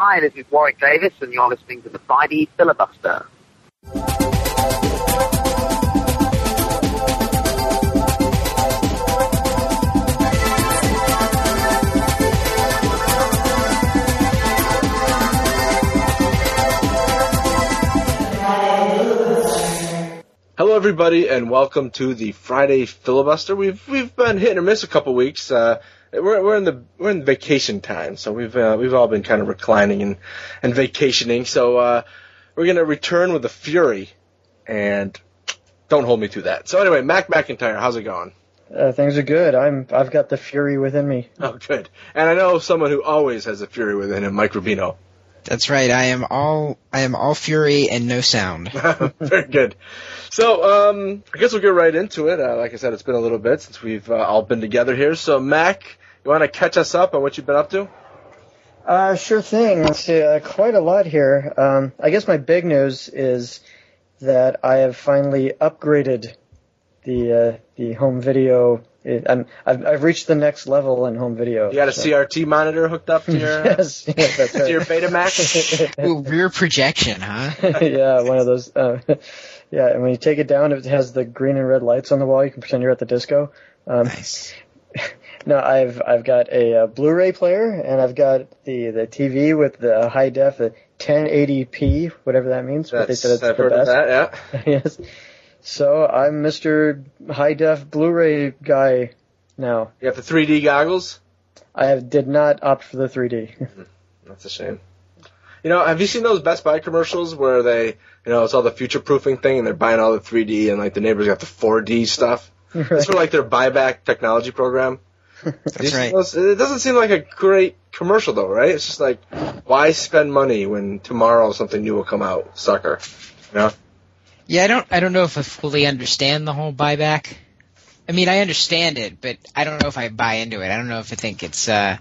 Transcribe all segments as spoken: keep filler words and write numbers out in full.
Hi, this is Warwick Davis, and you're listening to the Friday Filibuster. Hello, everybody, and welcome to the Friday Filibuster. We've we've been hit or miss a couple weeks. Uh, we're we're in the we're in vacation time, so we've uh, we've all been kind of reclining and and vacationing. So uh, we're gonna return with a fury, and don't hold me to that. So anyway, Mac McIntyre, how's it going? Uh, things are good. I'm I've got the fury within me. Oh, good. And I know someone who always has a fury within him, Mike Rubino. That's right. I am all I am all fury and no sound. Very good. So, um, I guess we'll get right into it. Uh, like I said, it's been a little bit since we've uh, all been together here. So, Mac, you want to catch us up on what you've been up to? Uh, sure thing. Let's see. Uh, quite a lot here. Um, I guess my big news is that I have finally upgraded the uh, the home video. It, I'm, I've, I've reached the next level in home video. You got a so. C R T monitor hooked up to your yes, yes, that's right. to your Betamax? Ooh, rear projection, huh? Yeah, one of those. Uh, yeah, and when you take it down, it has the green and red lights on the wall. You can pretend you're at the disco. Um, nice. No, I've I've got a, uh Blu-ray player, and I've got the, the T V with the high def, the ten eighty p, whatever that means. That's, but they said it's I've the heard best. of that, yeah. Yes. So I'm Mister High Def Blu-ray guy now. You got the three D goggles? I have, did not opt for the three D. That's a shame. You know, have you seen those Best Buy commercials where they, you know, it's all the future-proofing thing and they're buying all the three D and like the neighbors got the four D stuff? Right. It's for like their buyback technology program. That's right. Those? It doesn't seem like a great commercial though, right? It's just like, why spend money when tomorrow something new will come out? Sucker. You know? Yeah, I don't I don't know if I fully understand the whole buyback. I mean, I understand it, but I don't know if I buy into it. I don't know if I think it's uh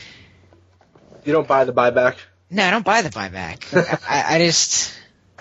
You don't buy the buyback? No, I don't buy the buyback. I, I just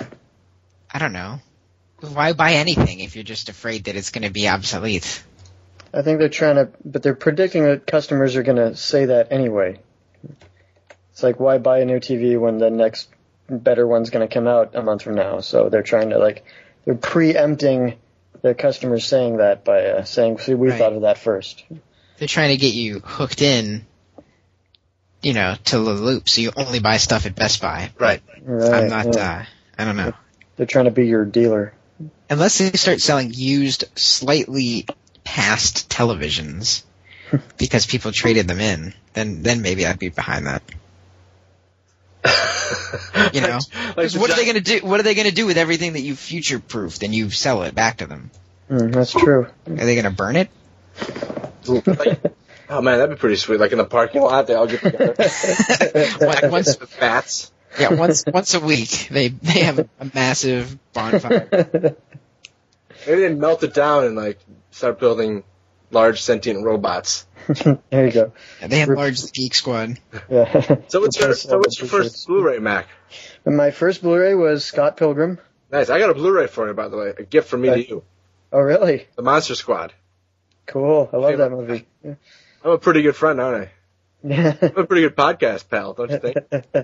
I don't know. Why buy anything if you're just afraid that it's going to be obsolete? I think they're trying to, but they're predicting that customers are going to say that anyway. It's like, why buy a new T V when the next better one's going to come out a month from now? So they're trying to, like, they're preempting their customers saying that by uh, saying, see, we right. thought of that first. They're trying to get you hooked in, you know, to the loop, so you only buy stuff at Best Buy. Right. Right. I'm not, yeah. uh, I don't know. They're trying to be your dealer. Unless they start selling used, slightly past televisions because people traded them in, then then maybe I'd be behind that. You know, like what are they going to do? What are they going to do with everything that you future-proofed and you sell it back to them? Mm, that's true. Are they going to burn it? Like, oh man, that'd be pretty sweet. Like in the parking lot, they all get together. Like once with bats. Yeah, once once a week they they have a massive bonfire. Maybe they melt it down and like start building large sentient robots. There you go. Yeah, they had large Geek Squad. Yeah. So what's your so what's your first Blu-ray, Mac? My first Blu-ray was Scott Pilgrim. Nice. I got a Blu-ray for you, by the way. A gift from me uh, to you. Oh, really? The Monster Squad. Cool. I love that movie. Yeah. I'm a pretty good friend, aren't I? Yeah. I'm a pretty good podcast pal, don't you think?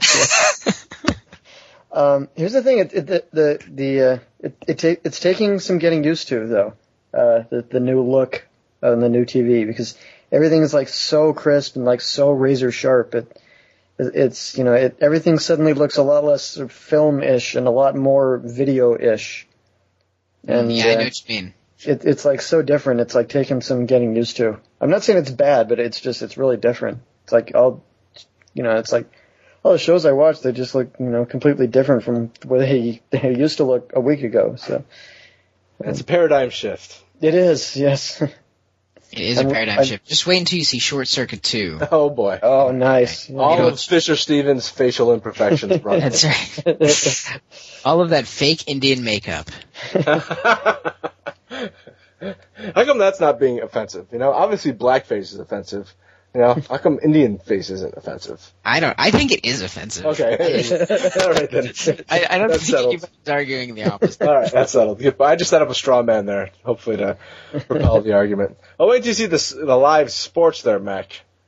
um, here's the thing. It, it, the the, the uh, it, it ta- it's taking some getting used to, though. Uh, the the new look on the new T V, because everything is like so crisp and like so razor sharp. It it's you know it everything suddenly looks a lot less film-ish and a lot more video-ish. And yeah, I know uh, what you mean. It, it's like so different. It's like taking some getting used to. I'm not saying it's bad, but it's just it's really different. It's like all, you know, it's like all the shows I watch, they just look, you know, completely different from the way they, they used to look a week ago. So it's a paradigm shift. It is, yes. It is I'm, a paradigm I'm, shift. Just wait until you see Short Circuit two. Oh boy. Oh, nice. All you know, of Fisher Stevens' facial imperfections. Brought That's right. All of that fake Indian makeup. How come that's not being offensive? You know, obviously blackface is offensive. You know, how come Indian face isn't offensive? I don't. I think it is offensive. Okay. All right then. I, I don't That's think settled. anybody's arguing the opposite. All right, that's settled. I just set up a straw man there, hopefully to propel the argument. Oh, wait till you see this, the live sports there, Mac.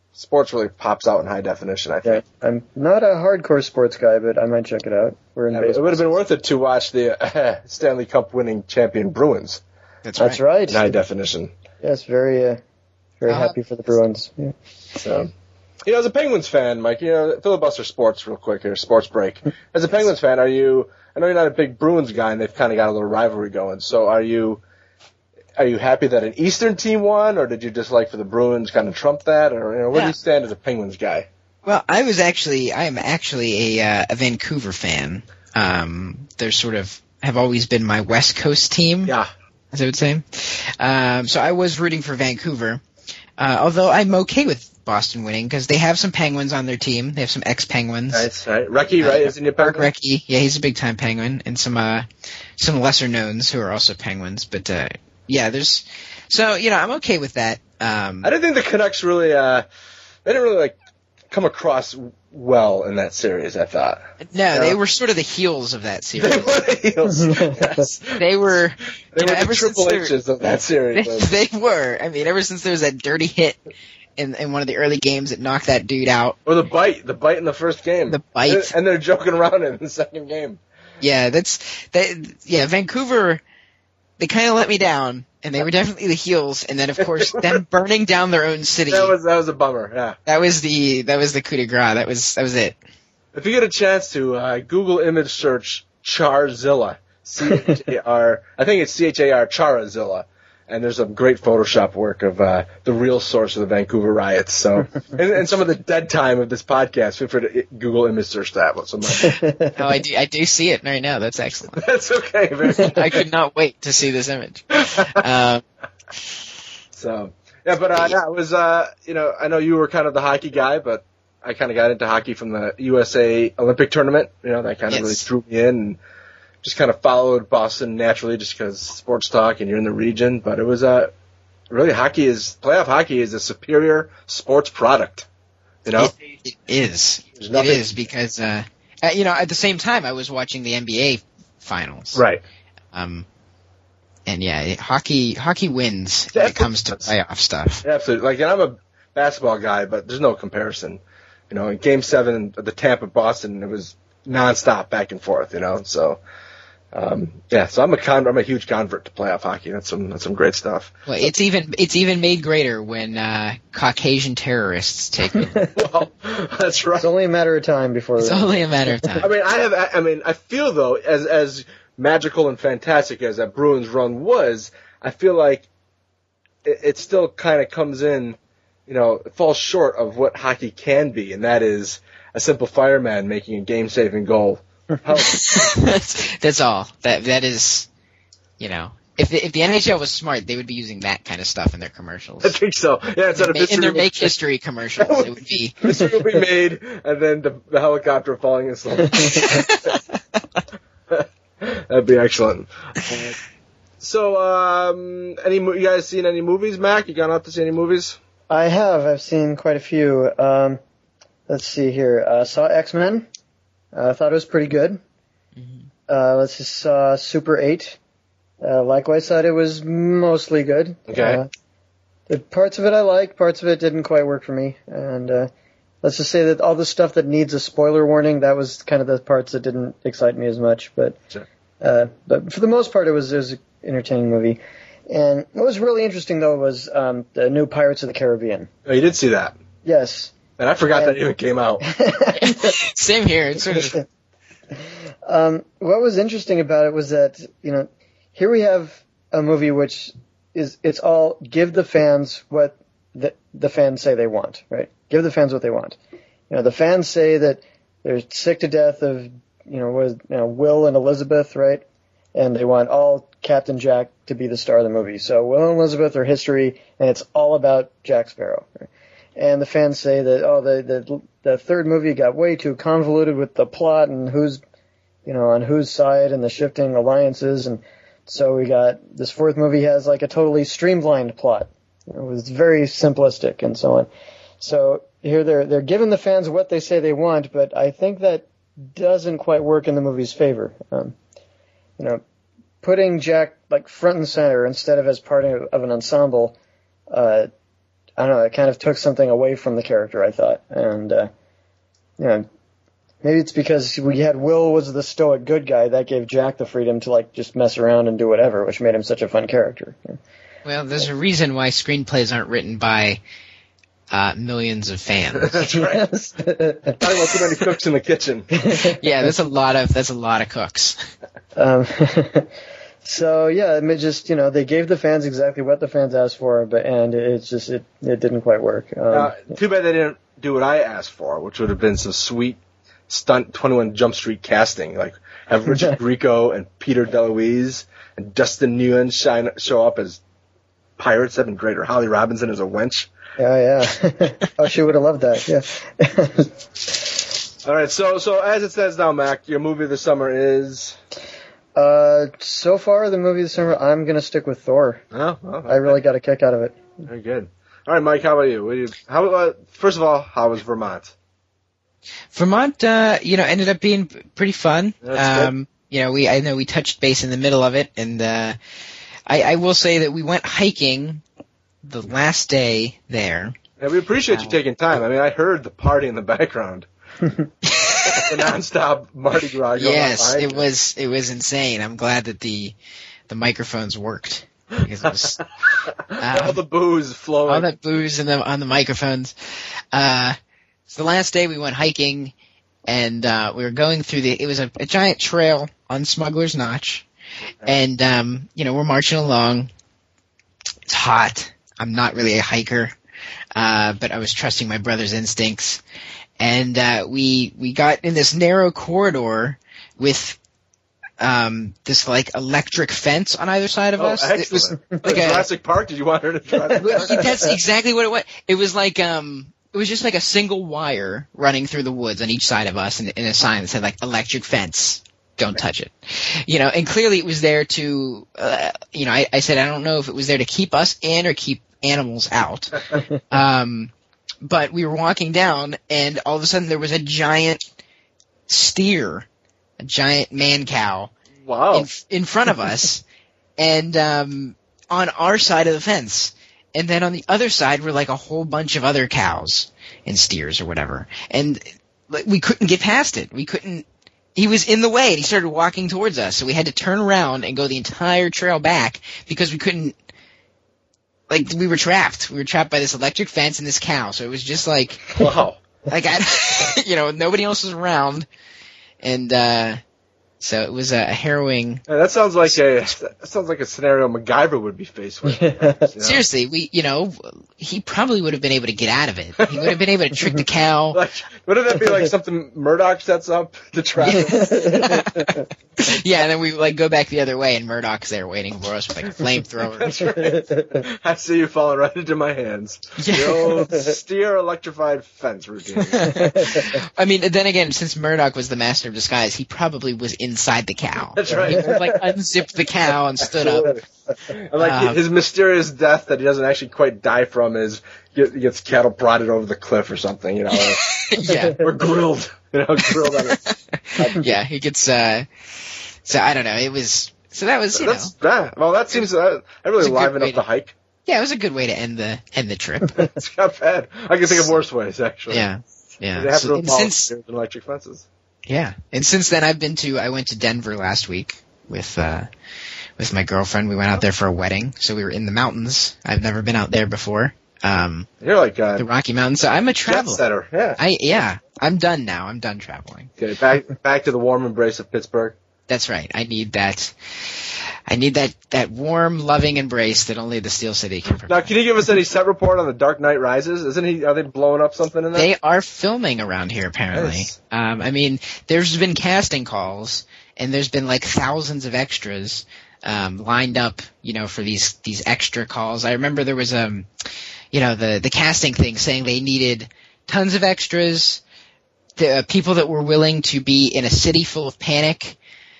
sports really pops out in high definition, I think. Yeah, I'm not a hardcore sports guy, but I might check it out. We're in Yeah, baseball. it would have been worth it to watch the uh, Stanley Cup winning champion Bruins That's right. That's right. in high definition. Yes, very, uh, very Uh, happy for the Bruins. Yeah. So, you know, as a Penguins fan, Mike, you know, filibuster sports real quick here, sports break. As a Penguins fan, are you, I know you're not a big Bruins guy and they've kind of got a little rivalry going, so are you, are you happy that an Eastern team won, or did you just like for the Bruins kind of trump that, or, you know, where Yeah. do you stand as a Penguins guy? Well, I was actually, I am actually a, uh, a Vancouver fan. Um, they're sort of, have always been my West Coast team, Yeah. as I would say. Um, so I was rooting for Vancouver. Uh, although I'm okay with Boston winning because they have some Penguins on their team. They have some ex-Penguins. Nice, right? Recky, right? Isn't your Mark Penguin? Recchi, yeah, he's a big time Penguin, and some uh, some lesser knowns who are also Penguins. But uh, yeah, there's so you know I'm okay with that. Um, I didn't think the Canucks really, uh, they didn't really, like, come across well in that series, I thought. no, they were sort of the heels of that They series. were the heels. Yes. They were They you know, were the ever since Triple they were- H's of that series. They, they were. I mean, ever since there was that dirty hit in in one of the early games that knocked that dude out. Or the bite, the bite in the first game. The bite. And they're joking around in the second game. Yeah, that's that. Yeah, Vancouver. They kind of let me down, and they were definitely the heels. And then, of course, them burning down their own city. That was that was a bummer, yeah. That was the that was the coup de grace. That was that was it. If you get a chance to, uh, Google image search Charzilla. C H A R, I think it's C H A R, Charazilla. And there's some great Photoshop work of uh, the real source of the Vancouver riots. So, and, and some of the dead time of this podcast. Feel free to Google image search that. What's so Oh, I do I do see it right now. That's excellent. That's okay. Very I could not wait to see this image. Um, So, yeah, but uh, yeah, it was, uh, you know, I know you were kind of the hockey guy, but I kind of got into hockey from the U S A Olympic tournament. You know, that kind of Yes. really drew me in, and just kind of followed Boston naturally just because sports talk and you're in the region. But it was, uh, really hockey is, playoff hockey is a superior sports product. You know? It, it is. There's It nothing- is because uh, uh, you know at the same time I was watching the N B A finals. Right. Um, and yeah, it, hockey hockey wins when it comes to playoff stuff. Yeah, absolutely. Like, and I'm a basketball guy, but there's no comparison. You know, in Game Seven of the Tampa Boston, it was nonstop back and forth. You know, so um, yeah. So I'm a con- I'm a huge convert to playoff hockey. That's some that's some great stuff. Well, it's even it's even made greater when uh, Caucasian terrorists take it. Well, that's right. It's only a matter of time before. It's only a matter of time. I mean, I have. I I mean, I feel though, as as magical and fantastic as that Bruins run was, I feel like it, it still kind of comes in. You know, it falls short of what hockey can be, and that is a simple fireman making a game-saving goal. How, that's, that's all. That that is, you know, if the, if the N H L was smart, they would be using that kind of stuff in their commercials. I think so. Yeah, instead of Ma- in their history, make history commercials, it would be. history will be made, and then the, the helicopter falling in slow. That'd be excellent. Uh, so, um, any mo- you guys seen any movies, Mac? You gone out to see any movies? I have. I've seen quite a few. Um, let's see here. Uh, saw X-Men. I uh, thought it was pretty good. Mhm. Uh, let's just saw Super eight. Uh, likewise, thought it was mostly good. Okay. Uh, the parts of it I liked, parts of it didn't quite work for me. And uh, let's just say that all the stuff that needs a spoiler warning, that was kind of the parts that didn't excite me as much. But Sure. uh, but for the most part, it was, it was an entertaining movie. And what was really interesting, though, was um, the new Pirates of the Caribbean. Oh, you did see that. Yes. And I forgot that even came out. Same here. It's sort of um, what was interesting about it was that, you know, here we have a movie which is, it's all give the fans what the, the fans say they want, right? Give the fans what they want. You know, the fans say that they're sick to death of, you know, was, you know, Will and Elizabeth, right? And they want all Captain Jack to be the star of the movie. So Will and Elizabeth are history, and it's all about Jack Sparrow. Right? And the fans say that, oh, the, the the third movie got way too convoluted with the plot and who's, you know, on whose side and the shifting alliances. And so we got, this fourth movie has like a totally streamlined plot. It was very simplistic and so on. So here they're, they're giving the fans what they say they want, but I think that doesn't quite work in the movie's favor. Um, you know, putting Jack like front and center instead of as part of, of an ensemble, uh, I don't know, it kind of took something away from the character, I thought. And, uh, you know, maybe it's because we had Will was the stoic good guy that gave Jack the freedom to, like, just mess around and do whatever, which made him such a fun character. Well, there's a reason why screenplays aren't written by uh, millions of fans. That's right. Yes. I don't want too many cooks in the kitchen. Yeah, that's a lot of that's a lot of cooks. Um, so yeah, I mean, just you know, they gave the fans exactly what the fans asked for, but and it's just it it didn't quite work. Um, Uh, too bad they didn't do what I asked for, which would have been some sweet stunt twenty-one Jump Street casting, like have Richard Grieco and Peter DeLuise and Dustin Nguyen shine, show up as pirates. That'd been great. Or Holly Robinson as a wench. Yeah, yeah. Oh, she would have loved that. Yeah. All right, so so as it says now, Mac, your movie of the summer is. uh, so far, the movie this summer, I'm gonna stick with Thor. Oh, well, I really got a kick out of it. very good. All right, Mike, how about you? What do you how uh, first of all, how was Vermont? Vermont, uh, you know, ended up being p- pretty fun. That's Um, you know, we I know we touched base in the middle of it, and uh, I, I will say that we went hiking the last day there. Yeah, we appreciate you Wow. taking time. I mean, I heard the party in the background. The nonstop Mardi Gras. going on Yes, behind it you. was it was insane. I'm glad that the the microphones worked because it was all um, the booze flowing. all that booze in the on the microphones. Uh, so the last day we went hiking, and uh, we were going through the. It was a, a giant trail on Smuggler's Notch, and um, you know we're marching along. It's hot. I'm not really a hiker, uh, but I was trusting my brother's instincts, and uh, we we got in this narrow corridor with um, this like electric fence on either side of Oh, us. excellent. It was Like like a, Jurassic Park? Did you want her to Jurassic Park? that's exactly what it was. It was like um, it was just like a single wire running through the woods on each side of us, and, and a sign that said like electric fence. Don't touch it. You know, and clearly it was there to, uh, you know, I, I said I don't know if it was there to keep us in or keep animals out. Um, but we were walking down, and all of a sudden there was a giant steer, a giant man cow Wow. in, in front of us, and um, on our side of the fence. And then on the other side were like a whole bunch of other cows and steers or whatever. And like, we couldn't get past it. We couldn't. He was in the way, and he started walking towards us. So we had to turn around and go the entire trail back because we couldn't. Like we were trapped. We were trapped by this electric fence and this cow. So it was just like, Wow. like I, you know, nobody else was around, and uh, so it was a harrowing. Yeah, that sounds like a that sounds like a scenario MacGyver would be faced with. You know? Seriously, we, you know, he probably would have been able to get out of it. He would have been able to trick the cow. Like, wouldn't that be like something Murdoch sets up to trap him? Yeah, and then we like go back the other way, and Murdoch's there waiting for us with like a flamethrower. That's right. I see you falling right into my hands. Yeah. The old steer electrified fence routine. I mean, then again, since Murdoch was the master of disguise, he probably was inside the cow. That's right. He would, like unzipped the cow and stood up. And like Um, his mysterious death that he doesn't actually quite die from is he gets cattle prodded over the cliff or something, you know, or, Yeah, or grilled, you know, grilled on it. yeah, he gets. uh So I don't know. It was so that was you know That's that. Well, that seems uh, that really It's a good livened way up the to- hike. yeah, it was a good way to end the end the trip. It's not bad. I can think of worse ways actually. Yeah, yeah. They have So- to and involve since steers and electric fences. Yeah, and since then I've been to I went to Denver last week with uh with my girlfriend. We went out there for a wedding, so we were in the mountains. I've never been out there before. Um, You're like a the Rocky Mountains. So I'm a jet traveler. setter. Yeah. I yeah, I'm done now. I'm done traveling. Okay, back back to the warm embrace of Pittsburgh. That's right. I need that. I need that that warm, loving embrace that only the Steel City can Now, provide. can you give us any set report on the Dark Knight Rises? Isn't he? Are they blowing up something in there? They are filming around here, apparently. Nice. Um, I mean, there's been casting calls, and there's been like thousands of extras um, lined up, you know, for these these extra calls. I remember there was um, you know, the the casting thing saying they needed tons of extras, the uh, people that were willing to be in a city full of panic.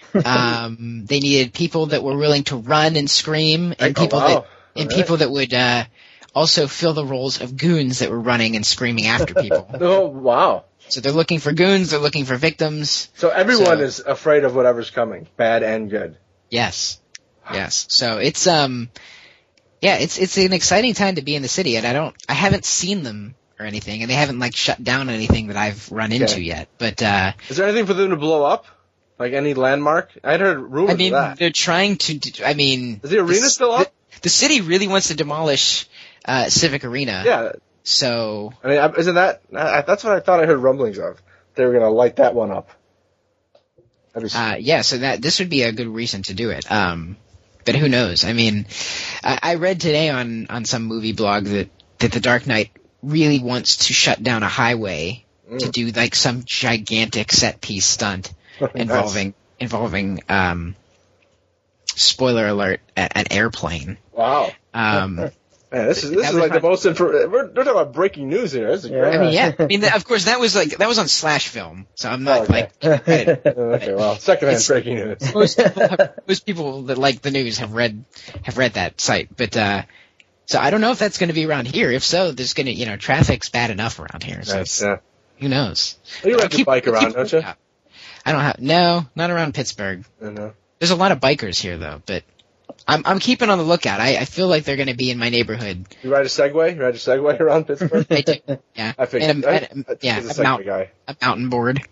Um, they needed people that were willing to run and scream, and Oh, people wow. that and Alright. people that would uh, also fill the roles of goons that were running and screaming after people. Oh wow! So they're looking for goons, they're looking for victims. So everyone So- is afraid of whatever's coming, bad and good. Yes. Yes. So it's um Yeah, it's it's an exciting time to be in the city, and I don't, I haven't seen them or anything, and they haven't like shut down anything that I've run into Okay. yet. But uh, Is there anything for them to blow up? Like any landmark? I'd heard rumors I mean, of that. they're trying to. Do, I mean, Is the arena the, still up? The, the city really wants to demolish uh, Civic Arena. Yeah. So I mean, I- isn't that? I, that's what I thought I heard rumblings of. They were going to light that one up. That'd be uh, yeah, so that this would be a good reason to do it. Um, but who knows? I mean, I, I read today on on some movie blog that that the Dark Knight really wants to shut down a highway Mm. to do like some gigantic set piece stunt Nice. involving involving um, spoiler alert, a, an airplane. Wow. Um, Man, this is this That is was like the my- most info. We're, we're talking about breaking news here. This is Yeah. great. I mean, yeah. I mean, of course, that was like that was on Slash Film, so I'm not Oh, okay. like credit. Okay, well, secondhand It's- breaking news. most people, have, most people that like the news have read have read that site, but uh, so I don't know if that's going to be around here. If so, there's going to you know traffic's bad enough around here. So Nice, yeah. who knows? You I'll ride your keep- bike I'll around, keep don't you? looking out. I don't have no, not around Pittsburgh. I know. There's a lot of bikers here though, but I'm I'm keeping on the lookout. I, I feel like they're going to be in my neighborhood. You ride a Segway? You ride a Segway around Pittsburgh? I do, yeah. I figured. And a, and a- I, I, yeah, he's a a, Segway mount, guy. a mountain board.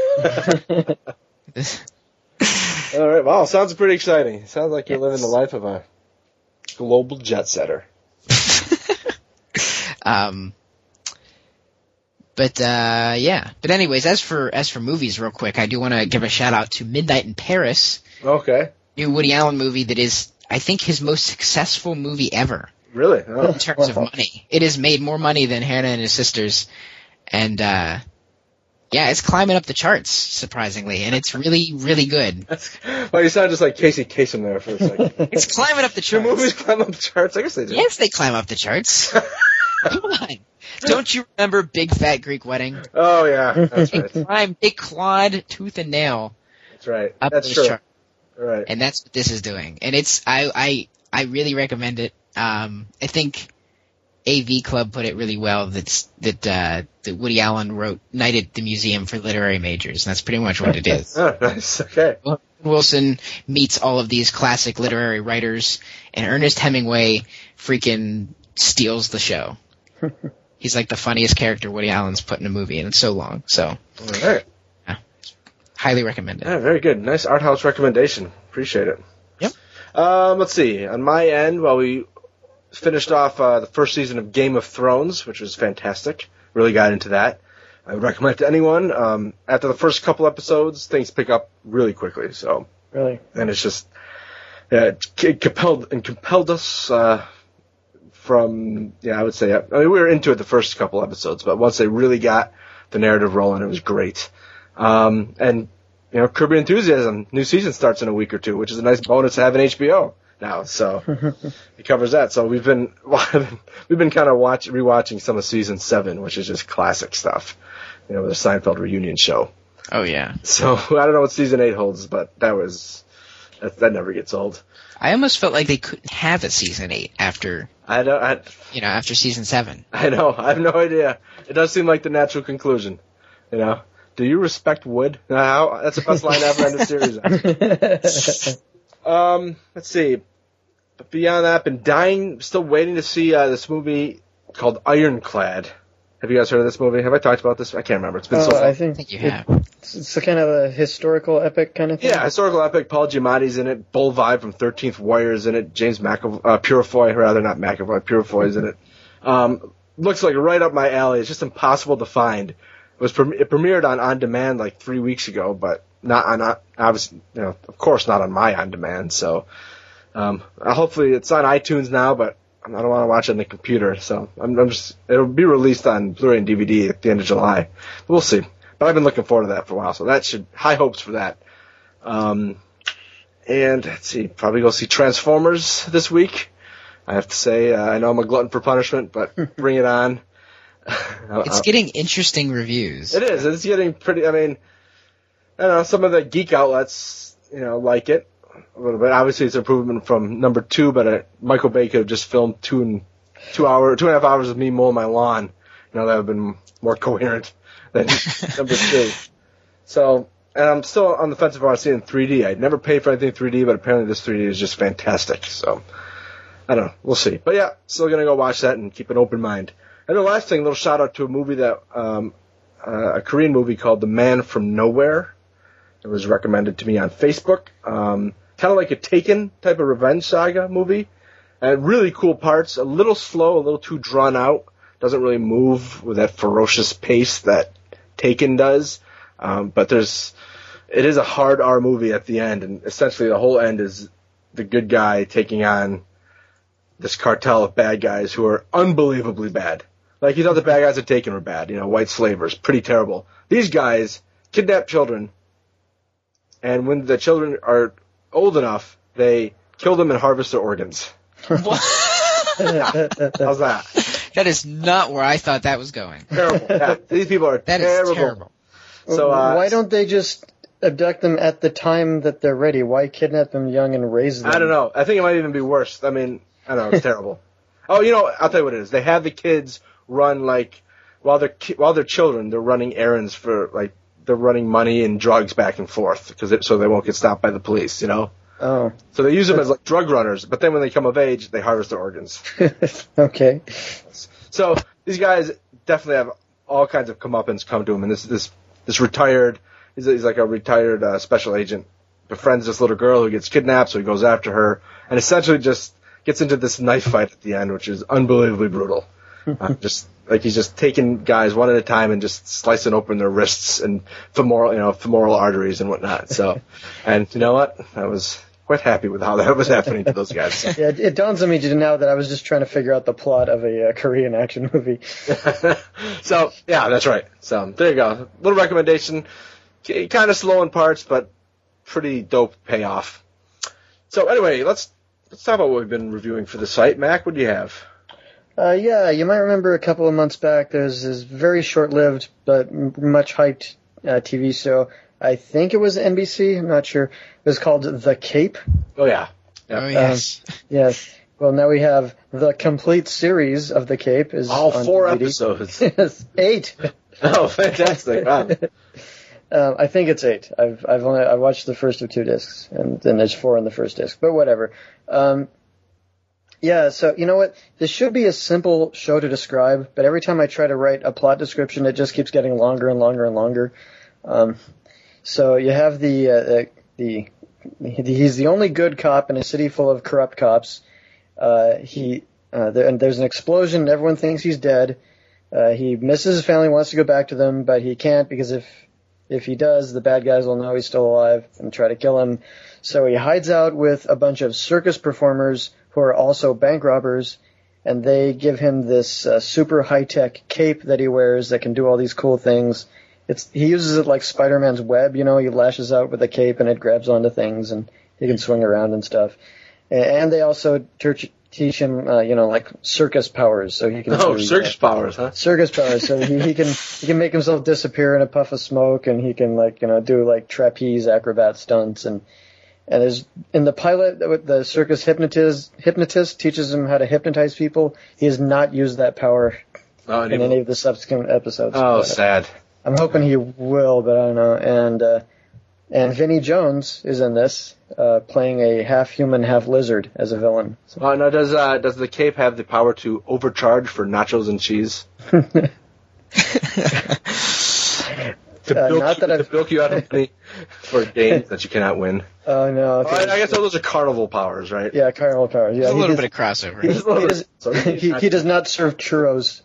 All right. Wow, sounds pretty exciting. Sounds like you're living the life of a global jet setter. Um, but uh, yeah. But anyways, as for as for movies, real quick, I do want to give a shout out to Midnight in Paris, Okay. new Woody Allen movie that is, I think, his most successful movie ever Really? Oh. in terms of money. It has made more money than Hannah and His Sisters, and uh, yeah, it's climbing up the charts surprisingly, and it's really, really good. Well, you sound just like Casey Kasem there for a second. It's climbing up the Do charts. movies climb up the charts? I guess they do. Yes, they climb up the charts. Come on. Don't you remember Big Fat Greek Wedding? Oh, yeah. That's They right. climb, they clawed tooth and nail That's right. up That's those true. charts. Right. And that's what this is doing. And it's I I I really recommend it. Um, I think A V Club put it really well. That's that uh, that Woody Allen wrote Night at the Museum for Literary Majors. And that's pretty much what it is. Oh, nice. Okay. Wilson meets all of these classic literary writers, and Ernest Hemingway freaking steals the show. He's like the funniest character Woody Allen's put in a movie, and it's so long. So All right. highly recommend it. Yeah, very good. Nice art house recommendation. Appreciate it. Yep. Um, let's see. On my end, well, we finished off uh, the first season of Game of Thrones, which was fantastic. Really got into that. I would recommend it to anyone. Um, after the first couple episodes, things pick up really quickly. So, Really? and it's just, yeah, it, it compelled and compelled us uh, from, yeah, I would say, I mean, we were into it the first couple episodes, but once they really got the narrative rolling, it was great. Um, and, you know, Curb Your Enthusiasm, new season starts in a week or two, which is a nice bonus to having H B O now. So it covers that. So we've been, we've been kind of watch, rewatching some of season seven, which is just classic stuff, you know, with the Seinfeld reunion show. Oh yeah. So I don't know what season eight holds, but that was, that, that never gets old. I almost felt like they couldn't have a season eight after I don't, I, you know after season seven. I know, I have no idea. It does seem like the natural conclusion, you know. Do you respect wood? Uh, how, that's the best line ever in the series. Um, let's see. But beyond that, I've been dying, still waiting to see uh, this movie called Ironclad. Have you guys heard of this movie? Have I talked about this? I can't remember. It's been so Uh, long. I I think think you it- have. it's, it's a kind of a historical epic kind of thing. Yeah, historical epic. Paul Giamatti's in it. Bull Vibe from thirteenth Warrior's in it. James McAvoy, uh, Purefoy, rather not McAvoy, Purefoy's in it. Um, looks like right up my alley. It's just impossible to find. It was pre- it premiered on On Demand like three weeks ago, but not on, on obviously, you know, of course not on my On Demand. So, um, uh, hopefully it's on iTunes now, but I don't want to watch it on the computer. So I'm, I'm just, it'll be released on Blu-ray and D V D at the end of July. But we'll see. But I've been looking forward to that for a while, so that should, high hopes for that. Um, and let's see, probably go see Transformers this week. I have to say, uh, I know I'm a glutton for punishment, but bring it on. It's getting interesting reviews. It is. It's getting pretty. I mean, I don't know. Some of the geek outlets, you know, like it a little bit. Obviously, it's an improvement from number two, but uh, Michael Bay could have just filmed two and two hour, two and a half hours of me mowing my lawn. You know, that would have been more coherent than number two. So, and I'm still on the fence if I want to see it in three D. I'd never paid for anything in three D, but apparently this three D is just fantastic. So, I don't know. We'll see. But yeah, still going to go watch that and keep an open mind. And the last thing, a little shout out to a movie that, um, uh, a Korean movie called The Man from Nowhere. It was recommended to me on Facebook. Um, kind of like a Taken type of revenge saga movie. And really cool parts. A little slow, a little too drawn out. Doesn't really move with that ferocious pace that Taken does. Um, but there's, it is a hard R movie at the end. And essentially the whole end is the good guy taking on this cartel of bad guys who are unbelievably bad. Like, you thought the bad guys had Taken were bad. You know, white slavers. Pretty terrible. These guys kidnap children. And when the children are old enough, they kill them and harvest their organs. What? How's that? That is not where I thought that was going. Terrible. Yeah, these people are That terrible. is terrible. So, uh, why don't they just abduct them at the time that they're ready? Why kidnap them young and raise them? I don't know. I think it might even be worse. I mean, I don't know. It's terrible. Oh, you know, I'll tell you what it is. They have the kids run, like, while they're ki- while they're children, they're running errands for, like, they're running money and drugs back and forth because it, so they won't get stopped by the police, you know? Oh. So they use them as, like, drug runners, but then when they come of age, they harvest their organs. Okay. So these guys definitely have all kinds of comeuppance come to them, and this this this retired, he's, he's like a retired uh, special agent, befriends this little girl who gets kidnapped, so he goes after her, and essentially just gets into this knife fight at the end, which is unbelievably brutal. uh, just like he's just taking guys one at a time and just slicing open their wrists and femoral, you know, femoral arteries and whatnot. So, and you know what? I was quite happy with how that was happening to those guys. Yeah, it, it dawns on me now that I was just trying to figure out the plot of a uh, Korean action movie. So, yeah, that's right. So, there you go. Little recommendation. Kind of slow in parts, but pretty dope payoff. So, anyway, let's let's talk about what we've been reviewing for the site. Mac, what do you have? Uh, yeah, you might remember a couple of months back, there's this very short-lived but m- much hyped uh, T V show. I think it was N B C. I'm not sure. It was called The Cape. Oh, yeah. Oh, yes. Um, yes. Well, now we have the complete series of The Cape. Is All on four D V D. episodes. Yes, eight. Oh, fantastic. Wow. Um, I think it's eight. I've I've only I watched the first of two discs, and then there's four on the first disc. But whatever. Um, yeah. So you know what? This should be a simple show to describe, but every time I try to write a plot description, it just keeps getting longer and longer and longer. Um, so you have the uh, the he's the only good cop in a city full of corrupt cops. Uh, he uh, there, and there's an explosion. And everyone thinks he's dead. Uh, he misses his family, wants to go back to them, but he can't because if If he does, the bad guys will know he's still alive and try to kill him. So he hides out with a bunch of circus performers who are also bank robbers, and they give him this uh, super high-tech cape that he wears that can do all these cool things. It's he uses it like Spider-Man's web, you know, he lashes out with a cape and it grabs onto things and he can swing around and stuff. And they also teach, teach him, uh, you know, like circus powers, so he can. Oh, do, circus uh, powers, huh? Circus powers, so he, he can he can make himself disappear in a puff of smoke, and he can like you know do like trapeze acrobat stunts, and and there's in the pilot the circus hypnotist hypnotist teaches him how to hypnotize people. He has not used that power Oh, in any of the subsequent episodes. oh But sad. I'm hoping he will, but I don't know. And uh, and Vinnie Jones is in this, uh, playing a half human, half lizard as a villain. So. Oh, no, does uh, does the cape have the power to overcharge for nachos and cheese? To Uh, bilk, not you, that to I've- bilk you out of money for games that you cannot win. Oh no! Oh, I, I guess those are carnival powers, right? Yeah, Carnival powers. Yeah, There's a he little does, bit of crossover. he, There's a little he bit. does, So he, he does not serve churros.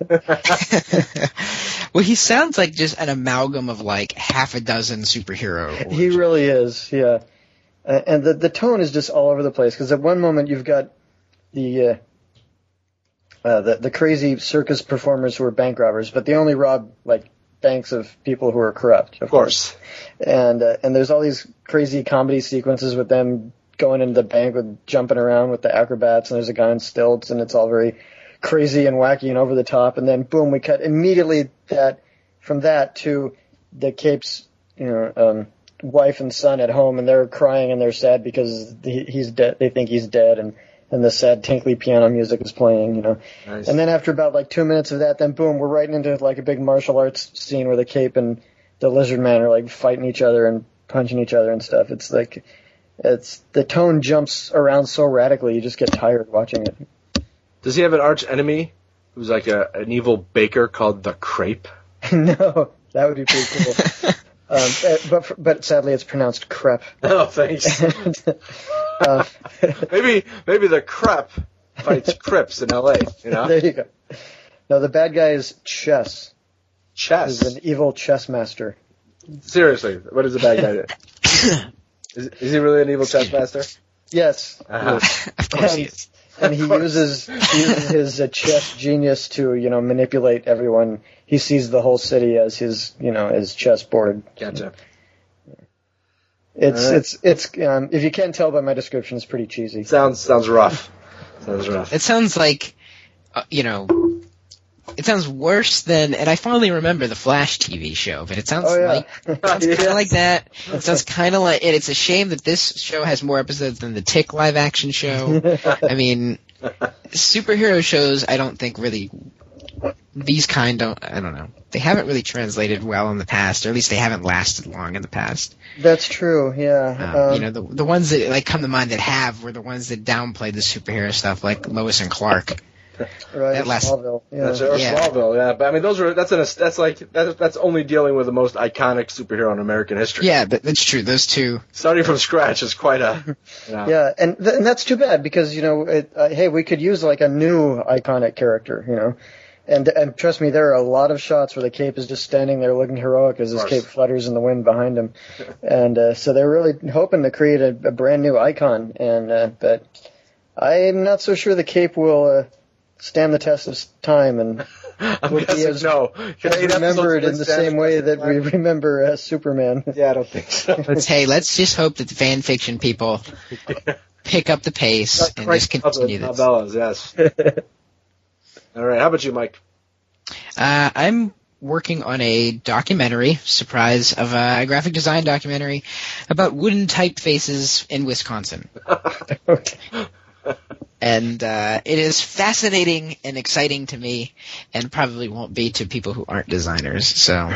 Well, he sounds like just an amalgam of like half a dozen superhero. He origins. really is. Yeah, uh, and the the tone is just all over the place because at one moment you've got the uh, uh, the the crazy circus performers who are bank robbers, but they only rob like banks of people who are corrupt, of, Of course. And uh, and there's all these crazy comedy sequences with them going into the bank with jumping around with the acrobats, and there's a guy on stilts, and it's all very crazy and wacky and over the top. And then boom, we cut immediately that from that to the Cape's you know um, wife and son at home, and they're crying and they're sad because he, he's dead. They think he's dead, and and the sad tinkly piano music is playing, you know. Nice. And then after about like two minutes of that, then boom, we're right into like a big martial arts scene where the Cape and the Lizard Man are like fighting each other and punching each other and stuff. It's like, it's the tone jumps around so radically, you just get tired watching it. Does he have an arch enemy who's like a an evil baker called the Crepe? No, that would be pretty cool. um, but but sadly, it's pronounced crepe. Oh, thanks. uh, maybe maybe the Crepe fights Crips in L A. You know? There you go. No, the bad guy is Chess. Chess. He's an evil chess master. Seriously, what does the bad guy do? is, is he really an evil chess master? Yes. Uh-huh. Of course and, he is. And he uses he uses his uh, chess genius to you know manipulate everyone. He sees the whole city as his you know his chessboard. Gotcha. It's right. it's it's um, if you can't tell by my description, it's pretty cheesy. Sounds sounds rough. Sounds rough. It sounds like, uh, you know, it sounds worse than, and I fondly remember the Flash T V show, but it sounds Oh, yeah. like, it sounds kind of like that. It sounds kind of like, and it's a shame that this show has more episodes than the Tick live action show. I mean, superhero shows, I don't think really, these kind don't, I don't know. They haven't really translated well in the past, or at least they haven't lasted long in the past. That's true. Yeah. Um, Um, you know, the the ones that like come to mind that have were the ones that downplayed the superhero stuff, like Lois and Clark. right. that last- Smallville. Yeah. That's or Yeah. Smallville, yeah. But I mean, those are that's an that's like that's that's only dealing with the most iconic superhero in American history. Yeah, that, that's true. Those two. Starting from scratch is quite a. You know, Yeah, and th- and that's too bad because you know, it, uh, hey, we could use like a new iconic character, you know, and and trust me, there are a lot of shots where the Cape is just standing there looking heroic as his course. cape flutters in the wind behind him, and uh, so they're really hoping to create a, a brand new icon, and uh, but I'm not so sure the Cape will uh, stand the test of time and I'm would be guessing as, no. as Eight remembered episodes in the stand same way that we time. remember uh, Superman. Yeah, I don't think so. Let's hey, let's just hope that the fan fiction people pick up the pace and just continue this. Novellas, yes. All right, how about you, Mike? Uh, I'm working on a documentary, surprise, of a graphic design documentary about wooden typefaces in Wisconsin. Okay. And uh, it is fascinating and exciting to me, and probably won't be to people who aren't designers. So,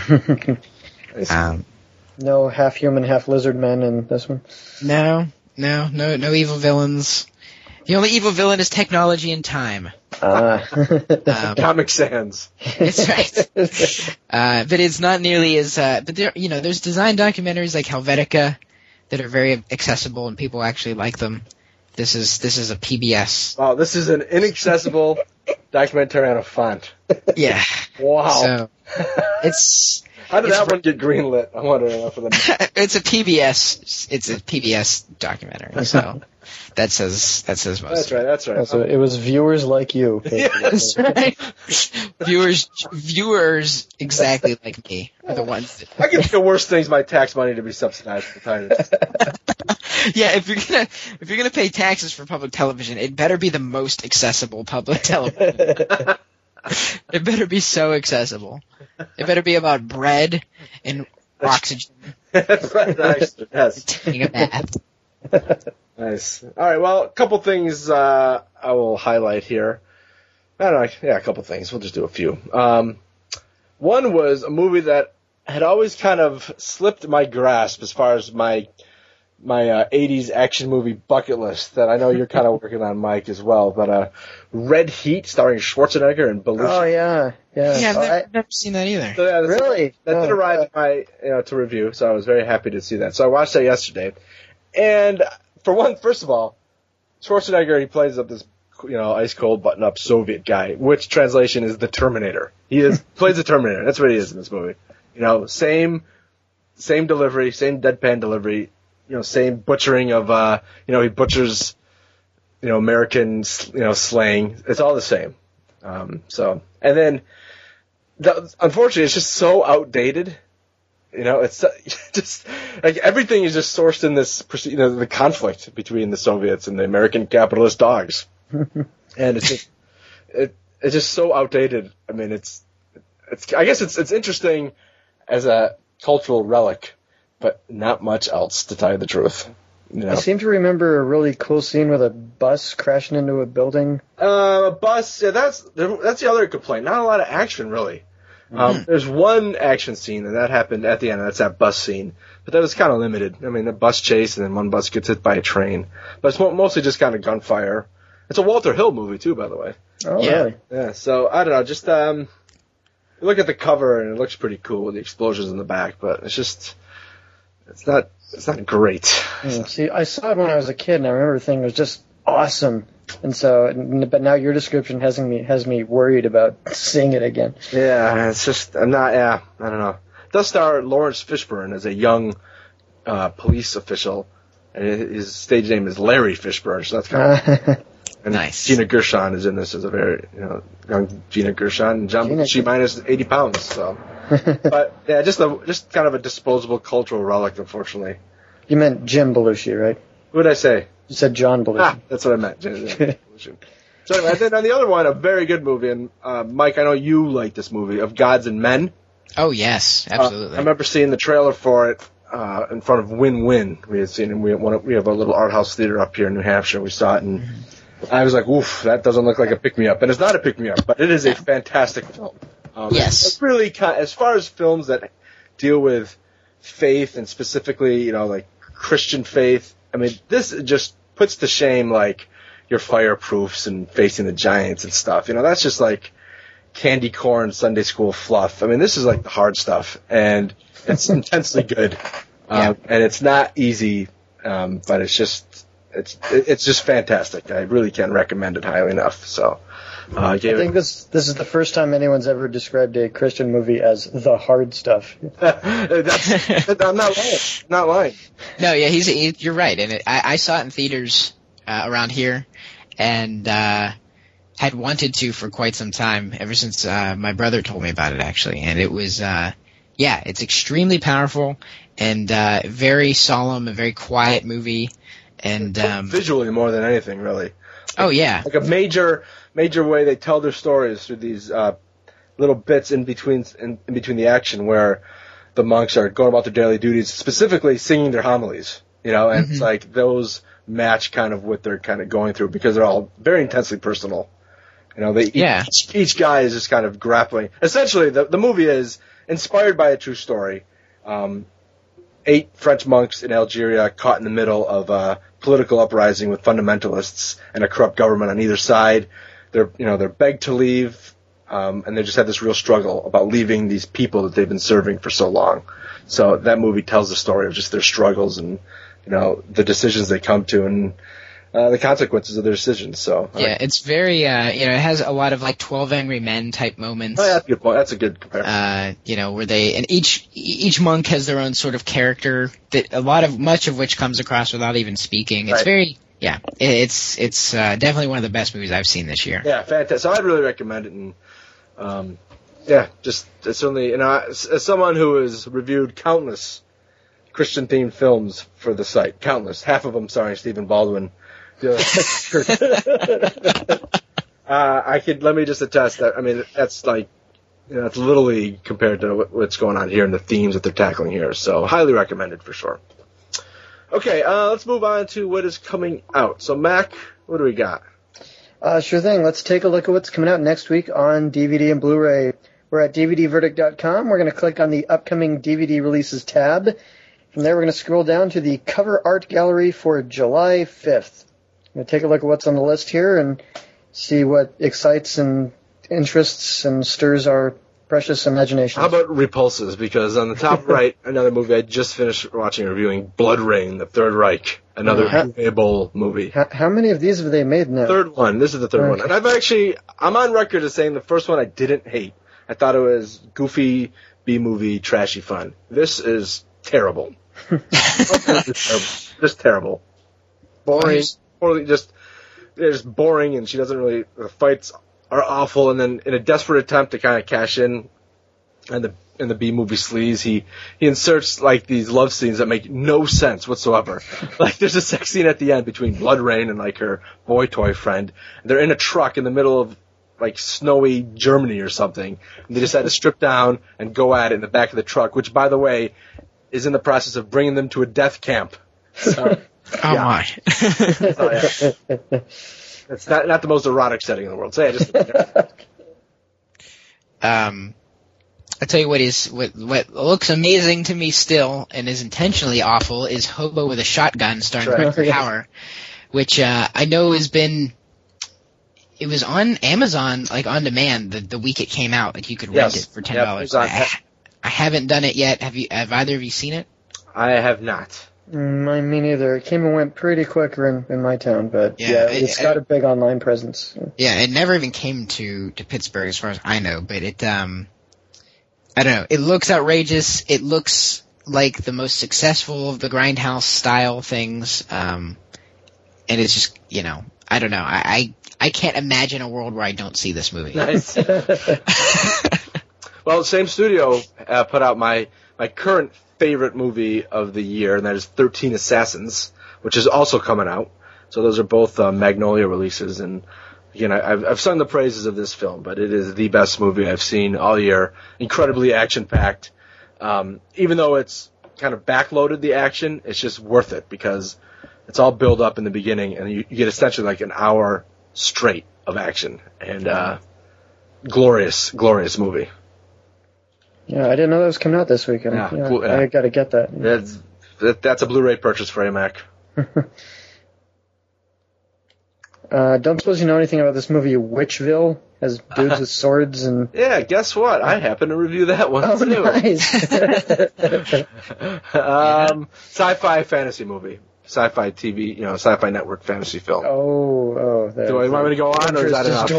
um, No half human, half lizard men in this one. no, no, no, no evil villains. The only evil villain is technology and time. Ah. Um, Comic Sans. That's right. Uh, but it's not nearly as. Uh, but there, you know, there's design documentaries like Helvetica that are very accessible and people actually like them. This is this is a P B S. Wow, this is an inaccessible documentary on a font. Yeah. Wow. So it's How did it's that one get greenlit? I wonder for the. it's a P B S. It's a P B S documentary. So that says that says most. That's right. That's right. So it was viewers like you. That's right. viewers, viewers exactly like me are the ones that. I can feel worse things my tax money to be subsidized for time. Yeah, if you're gonna if you're gonna pay taxes for public television, it better be the most accessible public television. It better be so accessible. It better be about bread and oxygen. That's right. Nice. Yes. Taking a bath. Nice. All right. Well, a couple things uh, I will highlight here. I don't know. Yeah, a couple things. We'll just do a few. Um, one was a movie that had always kind of slipped my grasp as far as my my uh, eighties action movie bucket list that I know you're kind of working on, Mike, as well. But uh, Red Heat, starring Schwarzenegger and Belushi. Oh yeah, yeah. Yeah, I've Oh, never, I- never seen that either. So, yeah, that's- Really? That did Oh, arrive uh, at my, you know, to review, so I was very happy to see that. So I watched that yesterday. And for one, first of all, Schwarzenegger, he plays up this, you know, ice cold button up Soviet guy, which translation is the Terminator. He is, plays the Terminator. That's what he is in this movie. You know, same, same delivery, same deadpan delivery, you know, same butchering of, uh, you know, he butchers, you know, American, you know, slang. It's all the same. Um, so, and then, the, unfortunately, it's just so outdated. You know, it's just like everything is just sourced in this, you know, the conflict between the Soviets and the American capitalist dogs, and it's just, it it's just so outdated. I mean, it's it's I guess it's it's interesting as a cultural relic, but not much else, to tell you the truth. You know, I seem to remember a really cool scene with a bus crashing into a building. uh, a bus. Yeah, that's that's the other complaint. Not a lot of action, really. Um, there's one action scene, and that happened at the end. That's that bus scene. but that was kind of limited. I mean, a bus chase and then one bus gets hit by a train, but it's mo- mostly just kind of gunfire. It's a Walter Hill movie too, by the way. Oh, Yeah. really? Yeah, so I don't know, just um, you look at the cover and it looks pretty cool with the explosions in the back, but it's just, it's not, it's not great. Mm, see, I saw it when I was a kid, and I remember thinking it was just awesome. And so, n- but now your description has me has me worried about seeing it again. Yeah, it's just, I'm not, yeah, I don't know. It does star Lawrence Fishburne as a young uh, police official, and his stage name is Larry Fishburne, so that's kind of, Uh, and Nice. Gina Gershon is in this as a very, you know, young Gina Gershon, and John Gina- she minus eighty pounds, so. But, yeah, just a, just kind of a disposable cultural relic, unfortunately. you meant Jim Belushi, right? What did I say? You said John Belushi. Ah, that's what I meant. Jim- Jim Belushi. So anyway, and then on the other one, a very good movie, and uh, Mike, I know you like this movie, Of Gods and Men. Oh yes, Uh, absolutely. I remember seeing the trailer for it uh, in front of Win Win. We had seen it. We, one of- we have a little art house theater up here in New Hampshire. We saw it, and I was like, "Oof, that doesn't look like a pick me up." And it's not a pick me up, but it is a fantastic film. Um, Yes. it's really kind as far as films that deal with faith and specifically, you know, like Christian faith. I mean, this just puts to shame like your fireproofs and Facing the Giants and stuff. You know, that's just like candy corn Sunday school fluff. I mean, this is like the hard stuff, and it's intensely good. Um, and it's not easy, um, but it's just it's it's just fantastic. I really can't recommend it highly enough. So, uh, I I gave think it. this this is the first time anyone's ever described a Christian movie as the hard stuff. That's, I'm not lying. I'm not lying. No, yeah, he's he, you're right, and it, I, I saw it in theaters uh, around here, and uh, had wanted to for quite some time, ever since uh, my brother told me about it, actually, and it was, uh, yeah, it's extremely powerful and uh, very solemn, a very quiet movie, and um, Visually more than anything, really. oh yeah, Like a major major way they tell their stories through these uh, little bits in between in, in between the action where the monks are going about their daily duties, specifically singing their homilies. You know, and Mhm. it's like those match kind of what they're kind of going through because they're all very intensely personal. You know, they Yeah. each, each guy is just kind of grappling. Essentially, the the movie is inspired by a true story. Um, eight French monks in Algeria caught in the middle of a political uprising with fundamentalists and a corrupt government on either side. They're, you know, they're begged to leave, um, and they just had this real struggle about leaving these people that they've been serving for so long. So that movie tells the story of just their struggles and, you know, the decisions they come to and uh, the consequences of their decisions. So I yeah, like- it's very, uh, you know, it has a lot of like twelve Angry Men type moments. oh, yeah, that's a good point. That's a good comparison. Uh, you know, where they, and each, each monk has their own sort of character that a lot of, much of which comes across without even speaking. It's Right. very, yeah, it- it's, it's, uh, definitely one of the best movies I've seen this year. Yeah, fantastic. So I'd really recommend it, and um, yeah, just it's certainly, you know, as, as someone who has reviewed countless Christian-themed films for the site, countless, half of them starring Stephen Baldwin. The- uh, I could let me just attest that. I mean, that's like, you know, that's literally compared to what, what's going on here and the themes that they're tackling here. So highly recommended for sure. Okay, uh, let's move on to what is coming out. So Mac, what do we got? Uh, sure thing. Let's take a look at what's coming out next week on D V D and Blu-ray. We're at D V D verdict dot com. We're going to click on the upcoming D V D releases tab. From there, we're going to scroll down to the cover art gallery for July fifth. I'm going to take a look at what's on the list here and see what excites and interests and stirs our precious imagination. How about Repulses? Because on the top right, another movie I just finished watching and reviewing, Blood Rain, The Third Reich, another Uh-huh. Uwe Boll movie. how, how many of these have they made now? Third one. This is the third Okay. one. And I've actually, I'm on record as saying the first one I didn't hate. I thought it was goofy, B-movie, trashy fun. This is terrible. It's terrible. Just terrible. Boring. Poorly, just, they're just boring, and she doesn't really, the fights are awful, and then in a desperate attempt to kind of cash in and the in the B movie sleaze, he he inserts like these love scenes that make no sense whatsoever. Like there's a sex scene at the end between Blood Rain and like her boy toy friend. They're in a truck in the middle of like snowy Germany or something, and they decide to strip down and go at it in the back of the truck, which by the way is in the process of bringing them to a death camp. So, Oh yeah. my. Oh, yeah. It's not not the most erotic setting in the world. Say it just. um, I tell you what is what what looks amazing to me still and is intentionally awful is Hobo with a Shotgun starring Right. Rutger Hauer, which uh, I know has been. It was on Amazon, like on demand, the, the week it came out. Like you could rent Yes. it for ten Yep, dollars. it's on- I, I haven't done it yet. Have you? Have either of you seen it? I have not. Mm, me neither. It came and went pretty quick in, in my town, but Yeah, yeah, it- it's got a big online presence. Yeah, it never even came to, to Pittsburgh as far as I know, but it, um, I don't know, it looks outrageous, it looks like the most successful of the Grindhouse style things, um, and it's just, you know, I don't know, I, I, I can't imagine a world where I don't see this movie. Nice. Well, same studio uh, put out my, my current favorite movie of the year, and that is thirteen Assassins, which is also coming out. So those are both uh, Magnolia releases, and again, I, I've, I've sung the praises of this film, but it is the best movie I've seen all year. Incredibly action-packed. Um, even though it's kind of backloaded, the action, it's just worth it because it's all built up in the beginning, and you, you get essentially like an hour straight of action, and uh, glorious, glorious movie. Yeah, I didn't know that was coming out this weekend. Yeah, Yeah, cool, yeah. I got to get that. That's that, that's a Blu-ray purchase for you, Mac. uh, don't suppose you know anything about this movie, Witchville? Has dudes with swords and. Yeah, guess what? I happen to review that one Oh, too. nice. um, sci-fi fantasy movie, sci-fi T V, you know, sci-fi network fantasy film. Oh, oh. There, Do you want me to go on, or is that enough?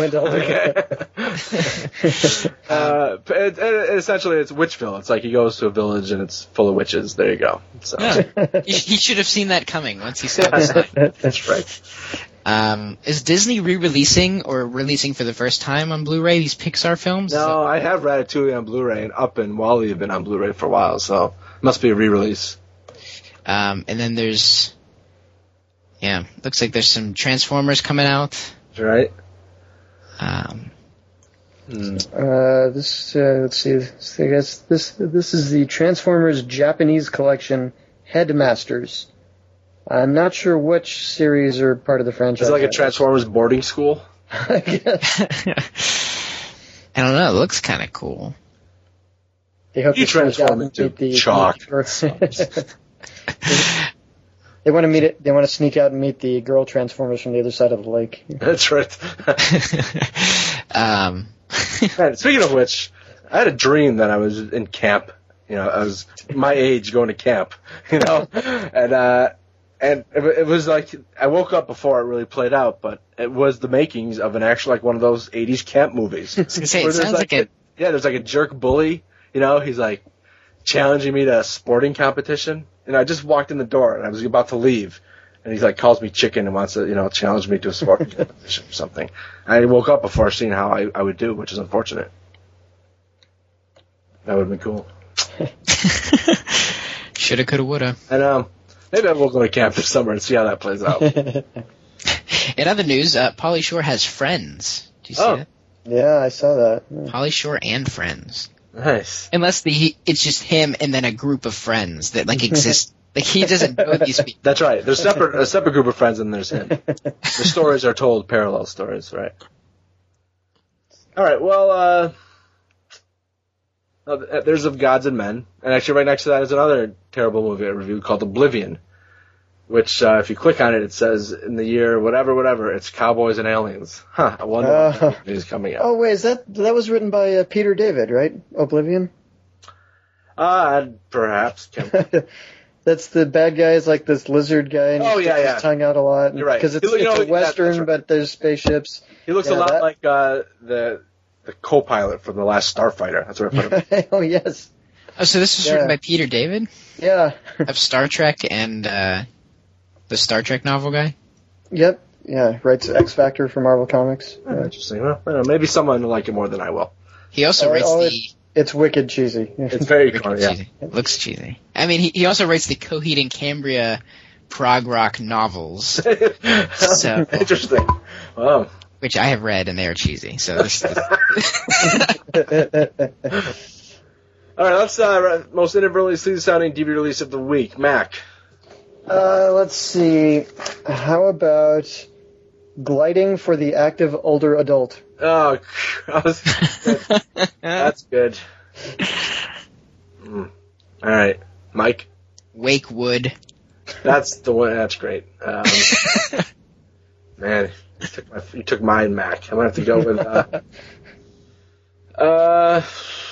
Interest Okay. uh, it, it, essentially, it's Witchville. It's like he goes to a village and it's full of witches. There you go. So. Yeah. he, he should have seen that coming once he saw the sign. That's right. Um, is Disney re-releasing or releasing for the first time on Blu-ray these Pixar films? No, I have Ratatouille on Blu-ray, and Up and Wall-E have been on Blu-ray for a while, so it must be a re-release. Um, and then there's, yeah, looks like there's some Transformers coming out. Right? Um, Hmm. Uh, this, uh, let's see, I guess this, this is the Transformers Japanese collection, Headmasters. I'm not sure which series are part of the franchise. Is it like a Transformers boarding school? I guess. I don't know. It looks kind of cool. They hope You to sneak out transform and into meet the chalk. They want to meet it. They want to sneak out and meet the girl Transformers from the other side of the lake. That's right. um, Man, speaking of which, I had a dream that I was in camp. You know, I was my age going to camp. You know, and uh, and it, it was like I woke up before it really played out, but it was the makings of an actual like one of those eighties camp movies. I was gonna say, Where it there's sounds like a, it. yeah, there's like a jerk bully. You know, he's like challenging me to a sporting competition. And I just walked in the door and I was about to leave. And he's like, calls me chicken and wants to, you know, challenge me to a sporting competition or something. I woke up before seeing how I, I would do, which is unfortunate. That would have been cool. Shoulda, coulda, woulda. And um, maybe I will go to camp this summer and see how that plays out. In other news, uh, Pauly Shore has Friends. Do you see Oh. that? Yeah, I saw that. Yeah. Pauly Shore and Friends. Nice. Unless the he, it's just him and then a group of friends that like exist. Like he doesn't know these people. That's right. There's separate a separate group of friends and there's him. The stories are told parallel stories, right? All right. Well, uh, oh, there's Of Gods and Men, and actually right next to that is another terrible movie I reviewed called Oblivion, which uh, if you click on it, it says in the year whatever, whatever, it's Cowboys and Aliens. Huh? I wonder Uh, when that movie is coming out. Oh wait, is that that was written by uh, Peter David, right? Oblivion. Uh, perhaps. Can- That's the bad guy is like this lizard guy, and Oh, he yeah, sticks yeah. his tongue out a lot. You're right. Because it's, You know, it's a that- western, that's right. but there's spaceships. he looks a Yeah, lot that- like uh, the the co-pilot from the last Starfighter. That's what I put him. Oh yes, Oh, so this was Yeah. written by Peter David yeah, of Star Trek and uh, the Star Trek novel guy. yep, yeah. Writes X Factor for Marvel Comics. Oh, Yeah. interesting. Well, I don't know, maybe someone will like it more than I will. He also Oh, writes oh, the. It's wicked cheesy. It's very Wicked cool, yeah. cheesy. It looks cheesy. I mean, he, he also writes the Coheed and Cambria prog rock novels, So- Interesting. Wow. which I have read and they are cheesy. So this, this All right, let's uh, most inadvertently sounding D V D release of the week, Mac. Uh, let's see. How about Gliding for the Active Older Adult? Oh, I was- that's good. Mm. All right, Mike. Wakewood. That's the one. That's great. Um, man, you took my you took mine, Mac. I'm gonna have to go with. Uh, uh,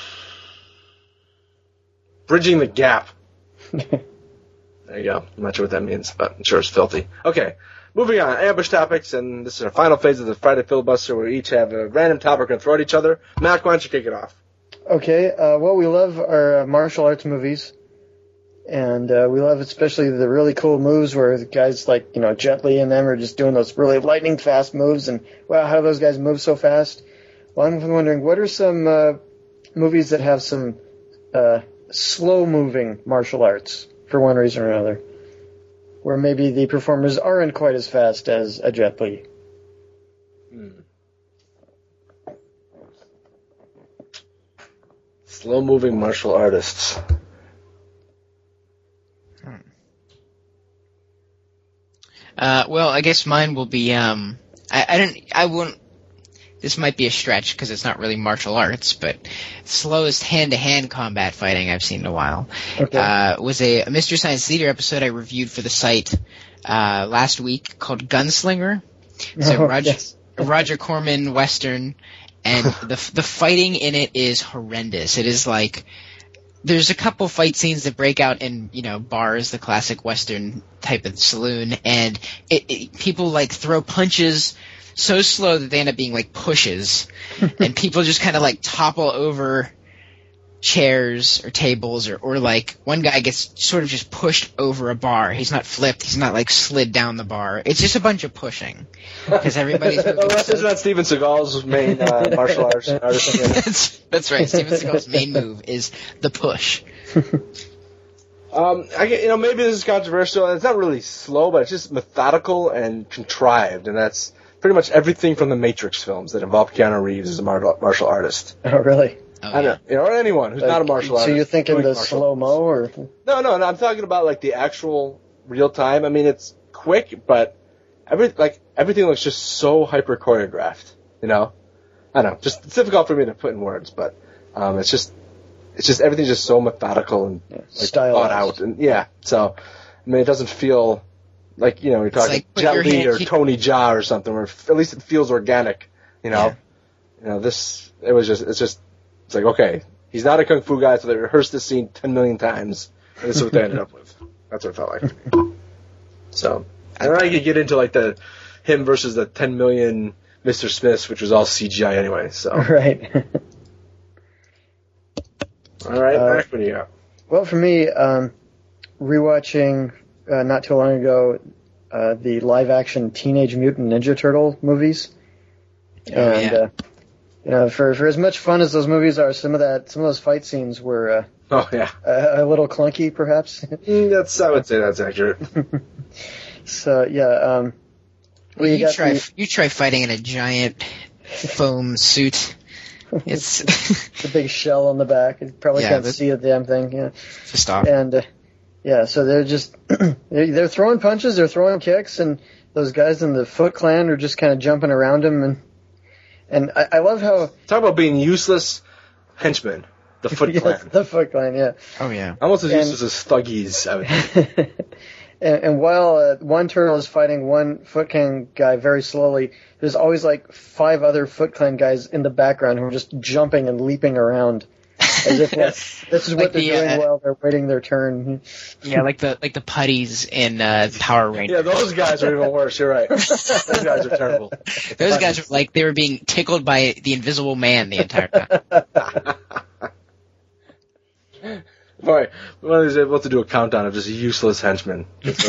Bridging the Gap. There you go. I'm not sure what that means, but I'm sure it's filthy. Okay, moving on. Ambush topics, and this is our final phase of the Friday filibuster, where we each have a random topic we're going to throw at each other. Mac, why don't you kick it off? Okay, uh, well, we love our uh, martial arts movies, and uh, we love especially the really cool moves where the guys like, you know, Jet Li and them are just doing those really lightning fast moves, and wow, how do those guys move so fast? Well, I'm wondering, what are some uh, movies that have some uh, slow-moving martial arts, for one reason or another, where maybe the performers aren't quite as fast as a Jet Li? Hmm. Slow-moving martial artists. Hmm. Uh, well, I guess mine will be. Um, I, I don't. I won't. This might be a stretch because it's not really martial arts, but slowest hand-to-hand combat fighting I've seen in a while. Okay. Uh, was a, a Mister Science Theater episode I reviewed for the site uh, last week called Gunslinger. It's a Oh, Roger, yes. a Roger Corman Western, and the the fighting in it is horrendous. It is like there's a couple fight scenes that break out in, you know, bars, the classic Western type of saloon, and it, it, people like throw punches so slow that they end up being like pushes, and people just kind of like topple over chairs or tables, or, or like one guy gets sort of just pushed over a bar. He's not flipped. He's not like slid down the bar. It's just a bunch of pushing because everybody's moving. Oh, that's, so- isn't that Steven Seagal's main uh, martial arts artist? that's, that's right. Steven Seagal's main move is the push. Um, I get, you know, maybe this is controversial. It's not really slow, but it's just methodical and contrived, and that's pretty much everything from the Matrix films that involve Keanu Reeves as a mar- martial artist. Oh, really? Oh, I yeah. know, you know, or anyone who's not a martial so artist. So you're thinking doing the martial slow-mo, arts. or? No, no, no. I'm talking about like the actual real time. I mean, it's quick, but every like everything looks just so hyper choreographed. You know, I don't know. Just it's difficult for me to put in words, but um, it's just it's just everything's just so methodical and Yeah, like, stylized. thought out, and yeah. So I mean, it doesn't feel like, you know, you're talking like, put Jet your Li hand- or Tony Jaa or something, where at least it feels organic. You know, Yeah. you know this. It was just it's just it's like, okay. He's not a kung fu guy, so they rehearsed this scene ten million times, and this is what they ended up with. That's what it felt like to me. So, and then I could get into like the him versus the ten million Mister Smiths, which was all C G I anyway. So, Right. all right, Uh, Mac, what do you got? Well, for me, um, rewatching uh, not too long ago uh, the live-action Teenage Mutant Ninja Turtle movies, Oh, and yeah. uh, you know, for for as much fun as those movies are, some of that some of those fight scenes were uh, Oh yeah, a, a little clunky, perhaps. Mm, that's I would say that's accurate. So yeah, um, Well, you you got try the, you try fighting in a giant foam suit. It's the big shell on the back. You probably Yeah, can't but- see the damn thing. Yeah. just off. And uh, yeah, so they're just they're, they're throwing punches, they're throwing kicks, and those guys in the Foot Clan are just kind of jumping around him. And and I, I love how Talk about being useless henchmen. The Foot yeah, Clan, the Foot Clan, yeah. Oh yeah. almost as And- useless as Thuggies. I would think. and, and while uh, one turtle is fighting one Foot Clan guy very slowly, there's always like five other Foot Clan guys in the background who are just jumping and leaping around. As if like, this is what Like they're the, doing uh, while they're waiting their turn. Yeah, like the like the putties in uh, Power Rangers. Yeah, those guys are even worse. You're right. Those guys are terrible. Those guys are like they were being tickled by the Invisible Man the entire time. Boy, one of these able to do a countdown of just useless henchmen.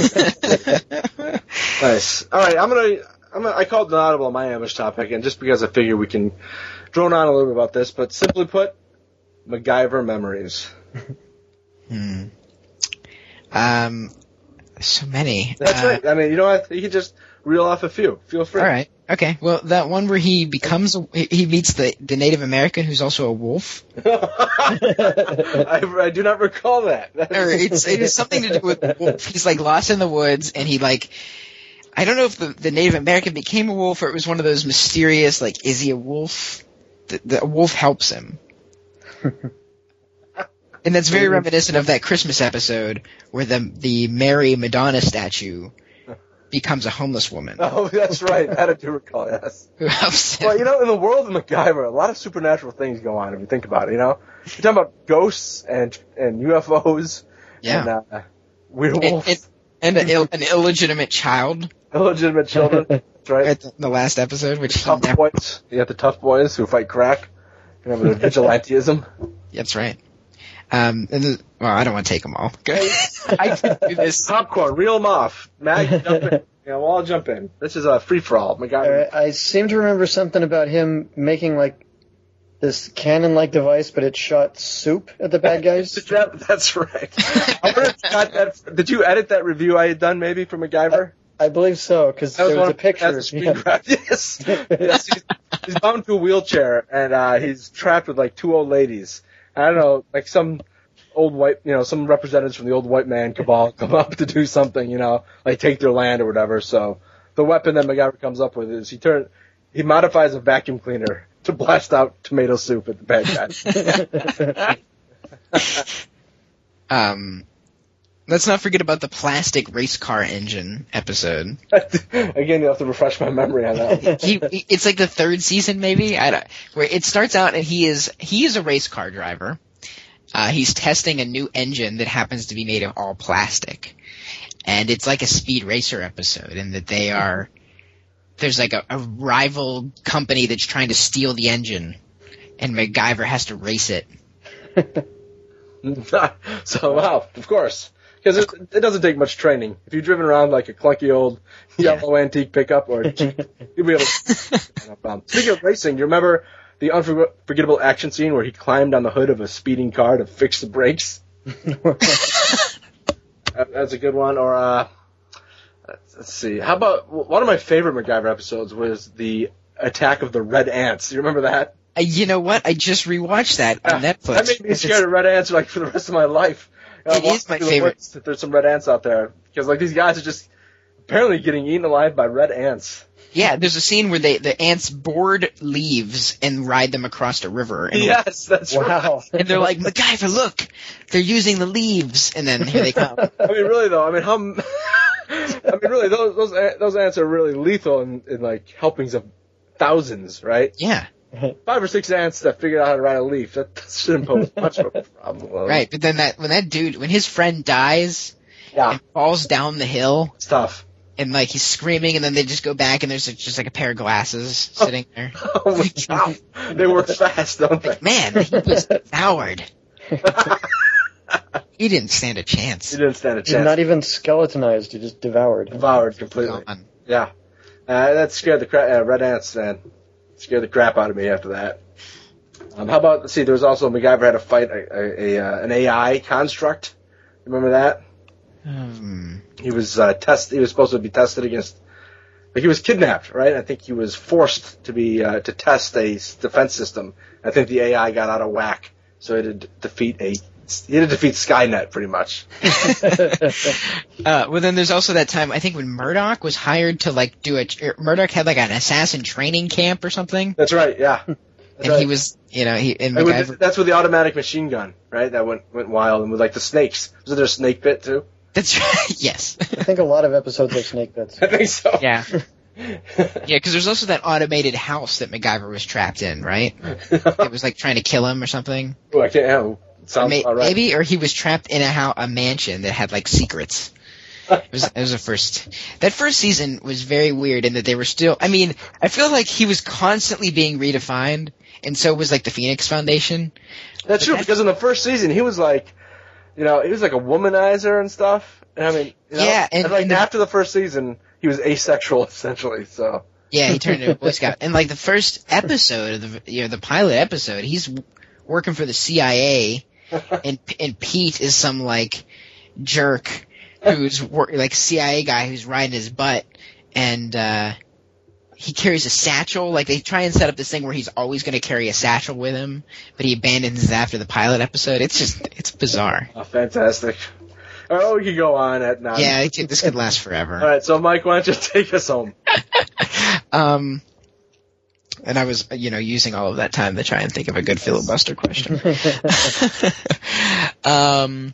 Nice. All right, I'm gonna. I'm gonna. I called an audible on my ambush topic, and just because I figure we can drone on a little bit about this, but simply put, MacGyver memories. Hmm. Um, so many. That's Uh, right. I mean, you know what? You can just reel off a few. Feel free. All right. Okay. Well, that one where he becomes a, he he meets the the Native American who's also a wolf. I, I do not recall that. Or it's it is something to do with wolf. He's like lost in the woods, and he like I don't know if the the Native American became a wolf or it was one of those mysterious like is he a wolf? The, the a wolf helps him. And that's very reminiscent of that Christmas episode where the the Mary Madonna statue becomes a homeless woman. Oh, that's right. That I do recall, yes. Who helps him. Well, you know, in the world of MacGyver, a lot of supernatural things go on if you think about it, you know? You're talking about ghosts and and U F Os Yeah. and uh, werewolves, And, and, and a, Ill- an illegitimate child illegitimate children. That's right. at the, the last episode, which he Tough never, boys. You got the tough boys who fight crack. Remember the vigilantism? that's right. Um, and the, well, I don't want to take them all. Okay. I can do this. Popcorn, reel them off. Mag, jump in. Yeah, we'll all jump in. This is a free-for-all. MacGyver. Uh, I seem to remember something about him making like this cannon-like device, but it shot soup at the bad guys. That, that's right. I wonder if you got that, did you edit that review I had done maybe for MacGyver? I believe so, because That there was one a picture. That's a screen Yeah. grab. Yes. yes he's, he's bound to a wheelchair, and uh, he's trapped with like two old ladies. I don't know, like some old white, you know, some representatives from the old white man cabal come up to do something, you know, like take their land or whatever. So the weapon that MacGyver comes up with is he turn, he modifies a vacuum cleaner to blast out tomato soup at the bad guys. Um, let's not forget about the plastic race car engine episode. Again, you have to refresh my memory on that one. He, it's like the third season, maybe. I don't, where it starts out and he is he is a race car driver. Uh, he's testing a new engine that happens to be made of all plastic, and it's like a Speed Racer episode in that they are there's like a, a rival company that's trying to steal the engine, and MacGyver has to race it. So, wow, of course. Because it, it doesn't take much training. If you've driven around like a clunky old yellow Yeah. antique pickup or a Jeep, you'll be able to. No problem. Speaking of racing, you remember the unforgettable action scene where he climbed on the hood of a speeding car to fix the brakes? That- That's a good one. Or, uh, let's, let's see. How about one of my favorite MacGyver episodes was the attack of the red ants. You remember that? Uh, you know what? I just rewatched that on Yeah, Netflix. That made me scared of red ants like for the rest of my life. I It walked is my through the favorite. woods that there's some red ants out there because like these guys are just apparently getting eaten alive by red ants. Yeah, there's a scene where they the ants board leaves and ride them across a river. And, Yes, that's right. Wow. and they're like, MacGyver, look, they're using the leaves, and then here they come. I mean, really though. I mean, how? m- I mean, really, those those a- those ants are really lethal in, in like helpings of thousands, right? Yeah, Five or six ants that figured out how to ride a leaf. That, that shouldn't pose much of a problem. Well, right. But then that when that dude, when his friend dies Yeah, and falls down the hill, it's tough. and like he's screaming, and then they just go back, and there's like, just like a pair of glasses sitting there. Oh my God. They work fast, don't they? Man, he was devoured. He didn't stand a chance. You didn't stand a He's chance. not even skeletonized, he just devoured. Devoured completely. Gone. Yeah. Uh, that scared the cra- uh, red ants, man. Scared the crap out of me after that. Um, how about, let's see, there was also, MacGyver had to fight a, a, a, uh, an A I construct. Remember that? Hmm. He was, uh, test, he was supposed to be tested against, like he was kidnapped, right? I think he was forced to be, uh, to test a s- defense system. I think the A I got out of whack, so he had to d- defeat a, he had to defeat Skynet, pretty much. Uh, well, then there's also that time I think when Murdoch was hired to like do a er, Murdoch had like an assassin training camp or something, That's right, yeah. That's and right. he was, you know, he and And with MacGyver. the- that's with the automatic machine gun, right? That went went wild, and with like the snakes. Was there a snake bit too? That's right. Yes. I think a lot of episodes are snake bits. I think so. Yeah. Yeah, because there's also that automated house that MacGyver was trapped in, right? It was like trying to kill him or something. Oh, I can't. Yeah, sounds May- all right. Maybe, or he was trapped in a house, a mansion that had like secrets. It was, it was the first. That first season was very weird in that they were still. I mean, I feel like he was constantly being redefined, and so was like the Phoenix Foundation. That's true because in the first season he was like, you know, he was like a womanizer and stuff. And I mean, you know, Yeah, and- and like and the- after the first season he was asexual essentially. So Yeah, he turned into a Boy Scout. And like the first episode of the, you know, the pilot episode, he's w- working for the C I A, and and Pete is some like jerk who's wor- like C I A guy who's riding his butt, and uh he carries a satchel. Like they try and set up this thing where he's always going to carry a satchel with him, but he abandons it after the pilot episode. It's just it's bizarre. oh, fantastic. All right, we could go on at now. Yeah, it could, this could last forever. All right, so Mike, why don't you take us home? Um, and I was, you know, using all of that time to try and think of a good filibuster question. um,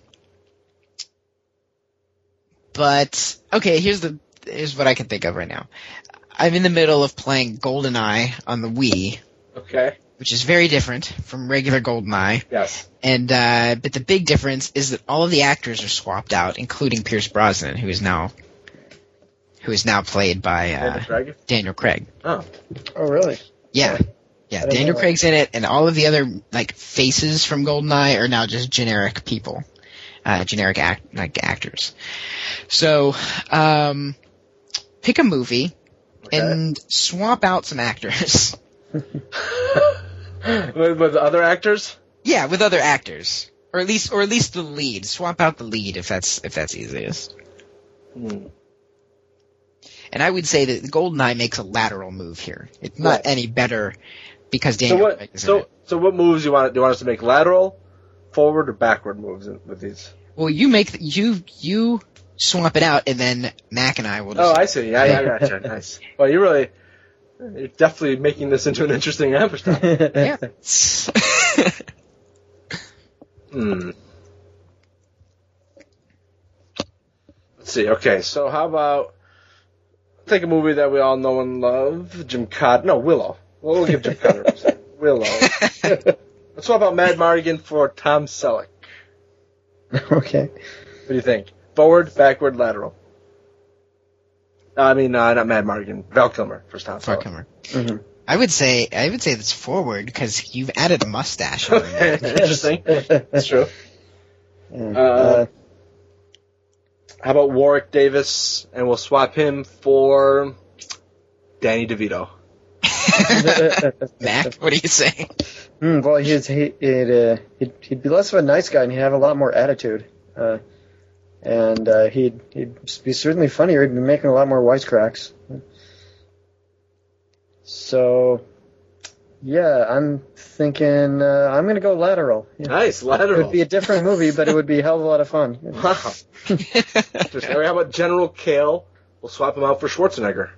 but okay, here's the here's what I can think of right now. I'm in the middle of playing GoldenEye on the Wii. Okay. Which is very different from regular GoldenEye. Yes. And uh, but the big difference is that all of the actors are swapped out, including Pierce Brosnan, who is now who is now played by uh, Daniel Craig? Daniel Craig. Oh. Oh, really? Yeah. Yeah, didn't Daniel know Craig's in it, and all of the other like faces from GoldenEye are now just generic people, uh, generic act like actors. So, um, pick a movie Okay. and swap out some actors. with, with other actors? Yeah, with other actors, or at least, or at least the lead. Swap out the lead if that's if that's easiest. Hmm. And I would say that GoldenEye makes a lateral move here. It's not Right. any better because So Daniel Craig what? is in So it. so what moves you want? Do you want us to make lateral, forward, or backward moves in, with these? Well, you make the, you you swap it out, and then Mac and I will. Just Oh, I see. Yeah, yeah, I gotcha. Nice. Well, you really, you're definitely making this into an interesting episode. Yeah. Hmm. Let's see. Okay, so how about take a movie that we all know and love, Jim Cotter. No, Willow. Well, we'll give Jim Cotter a percent. Willow. Let's swap out Mad Mardigan for Tom Selleck. Okay. What do you think? Forward, backward, lateral? No, I mean, uh, not Mad Mardigan. Val Kilmer for Tom Far Selleck. comer. Mm-hmm. I would say I would say that's forward because you've added a mustache. Okay, interesting. That's true. Yeah. Uh, How about Warwick Davis, and we'll swap him for Danny DeVito. Mac, what do you say? Mm, well, he'd, he, he'd, uh, he'd, he'd be less of a nice guy, and he'd have a lot more attitude. Uh, and uh, he'd, he'd be certainly funnier. He'd be making a lot more wisecracks. So, yeah, I'm thinking uh, I'm going to go lateral. Yeah. Nice, It lateral. would be a different movie, but it would be a hell of a lot of fun. Wow. Interesting. How about General Kale? We'll swap him out for Schwarzenegger.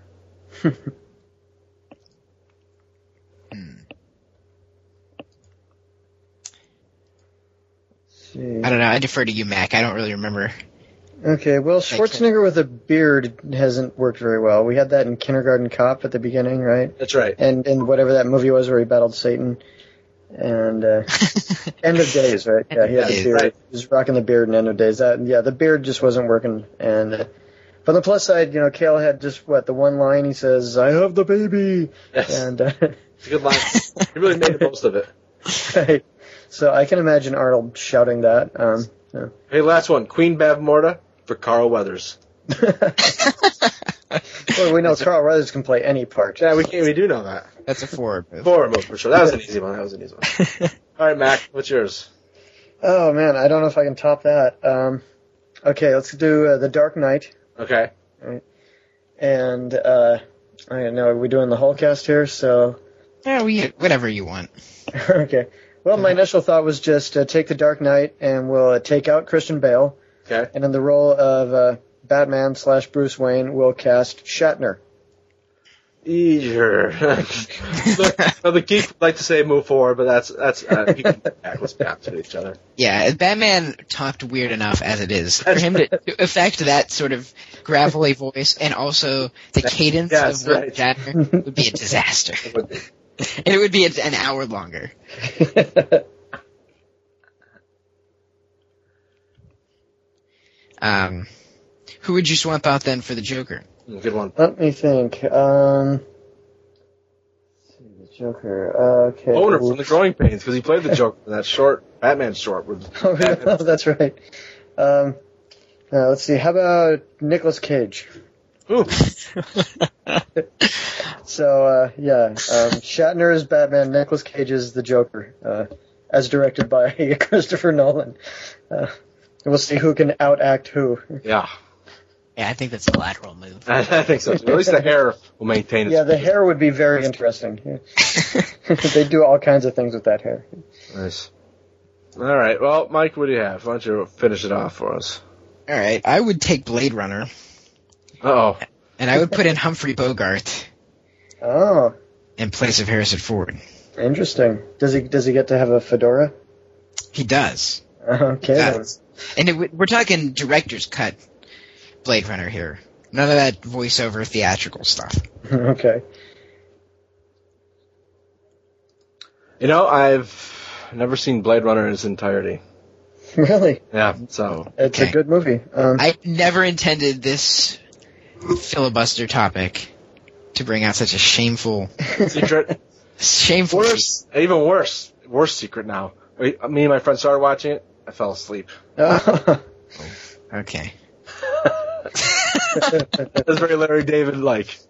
See. I don't know. I defer to you, Mac. I don't really remember. Okay, well, Schwarzenegger with a beard hasn't worked very well. We had that in Kindergarten Cop at the beginning, right? That's right. And and whatever that movie was where he battled Satan. And uh, End of Days, right? Yeah, he had the Days, beard. right. He was rocking the beard in End of Days. That yeah, the beard just wasn't working. And uh, but on the plus side, you know, Kale had just what the one line he says, "I have the baby," Yes. and uh, It's a good line. He really made the most of it. right. So I can imagine Arnold shouting that. Um, yeah. Hey, last one. Queen Bavmorda for Carl Weathers. Well, we know Carl Weathers can play any part. Yeah, we can, we do know that. That's a forward move. Forward move for sure. That was an easy one. That was an easy one. All right, Mac, what's yours? Oh man, I don't know if I can top that. Um, okay, let's do uh, The Dark Knight. Okay. And uh, I don't know, are we doing the whole cast here? So Yeah, we whatever you want. okay. Well, my initial thought was just uh, take The Dark Knight and we'll uh, take out Christian Bale, Okay. and in the role of uh, Batman slash Bruce Wayne, we'll cast Shatner. Easier. Look, well, the geek would like to say move forward, but that's that's uh, you can let's bounce at each other. Yeah, Batman talked weird enough as it is. For him to, to affect that sort of gravelly voice and also the cadence Yes, of Will right. Shatner would be a disaster. It would be. And it would be a, an hour longer. Um, who would you swap out then for the Joker? Good one. Let me think. Um, let's see, the Joker. Okay. Boner from the Growing Pains, because he played the Joker in that short Batman short. With Oh, yeah, that's right. Um, uh, let's see. How about Nicolas Cage? Ooh. So, uh, yeah, um, Shatner is Batman, Nicolas Cage is the Joker, uh, as directed by Christopher Nolan. Uh, we'll see who can outact who. Yeah. Yeah, I think that's a lateral move. I, I think so too. At least the hair will maintain its Yeah, the hair would be very interesting. Yeah. They do all kinds of things with that hair. Nice. All right. Well, Mike, what do you have? Why don't you finish it off for us? All right, I would take Blade Runner, Uh-oh. and I would put in Humphrey Bogart, Oh. in place of Harrison Ford. Interesting. Does he does he get to have a fedora? He does. Okay. He does. And it, we're talking director's cut Blade Runner here. None of that voiceover theatrical stuff. Okay. You know, I've never seen Blade Runner in its entirety. Really? Yeah, so. It's Okay. a good movie. Um, I never intended this filibuster topic to bring out such a shameful, Secret. shameful. Worse. Even worse. Worse secret now. We, me and my friend started watching it. I fell asleep. Okay. That's very Larry David-like.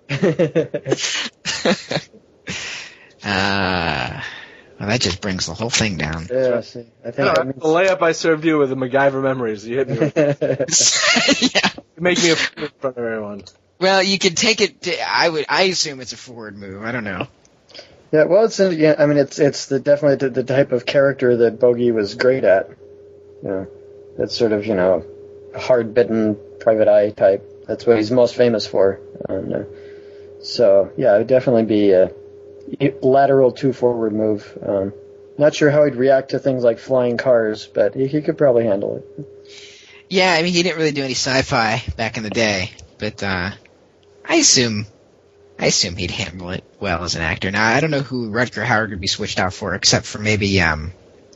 uh, well, that just brings the whole thing down. yeah, see, I think Uh, that the layup I served you with the MacGyver memories. You hit me with Yeah. You make me a fool in front of everyone. Well, you could take it. To, I would. I assume it's a forward move. I don't know. Yeah, well, it's yeah, I mean, it's it's the definitely the, the type of character that Bogey was great at. You know, that's sort of you know, hard bitten private eye type. That's what he's most famous for. And, uh, so yeah, it would definitely be a lateral two forward move. Um, not sure how he'd react to things like flying cars, but he, he could probably handle it. Yeah, I mean, he didn't really do any sci-fi back in the day, but uh, I assume. I assume he'd handle it well as an actor. Now, I don't know who Rutger Hauer would be switched out for, except for maybe, um,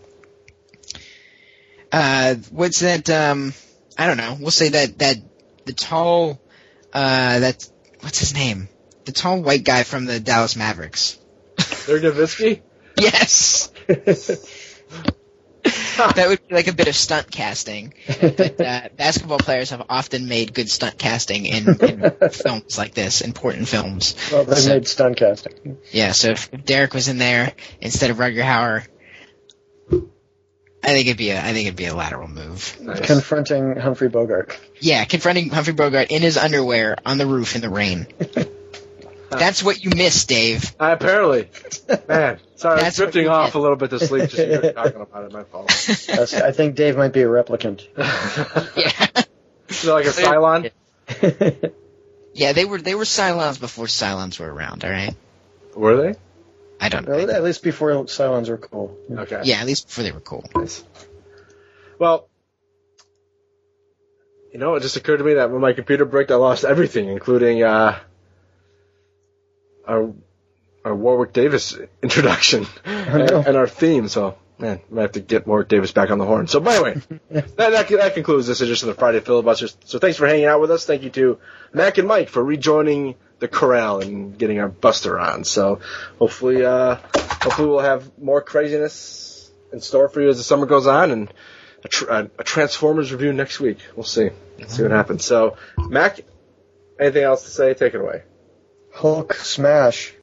uh, what's that, um, I don't know. We'll say that, that, the tall, uh, that, what's his name? The tall white guy from the Dallas Mavericks. Dirk Nowitzki? Yes! That would be like a bit of stunt casting. But, uh, basketball players have often made good stunt casting in, in films like this, important films. Well, they So- made stunt casting. Yeah, so if Derek was in there instead of Rutger Hauer, I think it'd be a I think it'd be a lateral move. Nice. Confronting Humphrey Bogart. Yeah, confronting Humphrey Bogart in his underwear on the roof in the rain. That's what you missed, Dave. Uh, apparently. Man, sorry, I was That's what drifting you off did. a little bit to sleep just hear you talking about it. My fault. That's, I think Dave might be a replicant. Yeah. Is it like a Cylon? Yeah, they were they were Cylons before Cylons were around, alright? Were they? I don't Well, know. at least before Cylons were cool. Okay. Yeah, at least before they were cool. Nice. Well, you know, it just occurred to me that when my computer bricked, I lost everything, including uh, our our Warwick Davis introduction and, no. and our theme. So, man, I might have to get Warwick Davis back on the horn. So, by the way, that, that that concludes this edition of the Friday Filibusters. So, thanks for hanging out with us. Thank you to Mac and Mike for rejoining the corral and getting our Buster on. So, hopefully, uh, hopefully we'll have more craziness in store for you as the summer goes on, and a, tr- a, a Transformers review next week. We'll see. See what happens. So, Mac, anything else to say? Take it away. Hulk smash.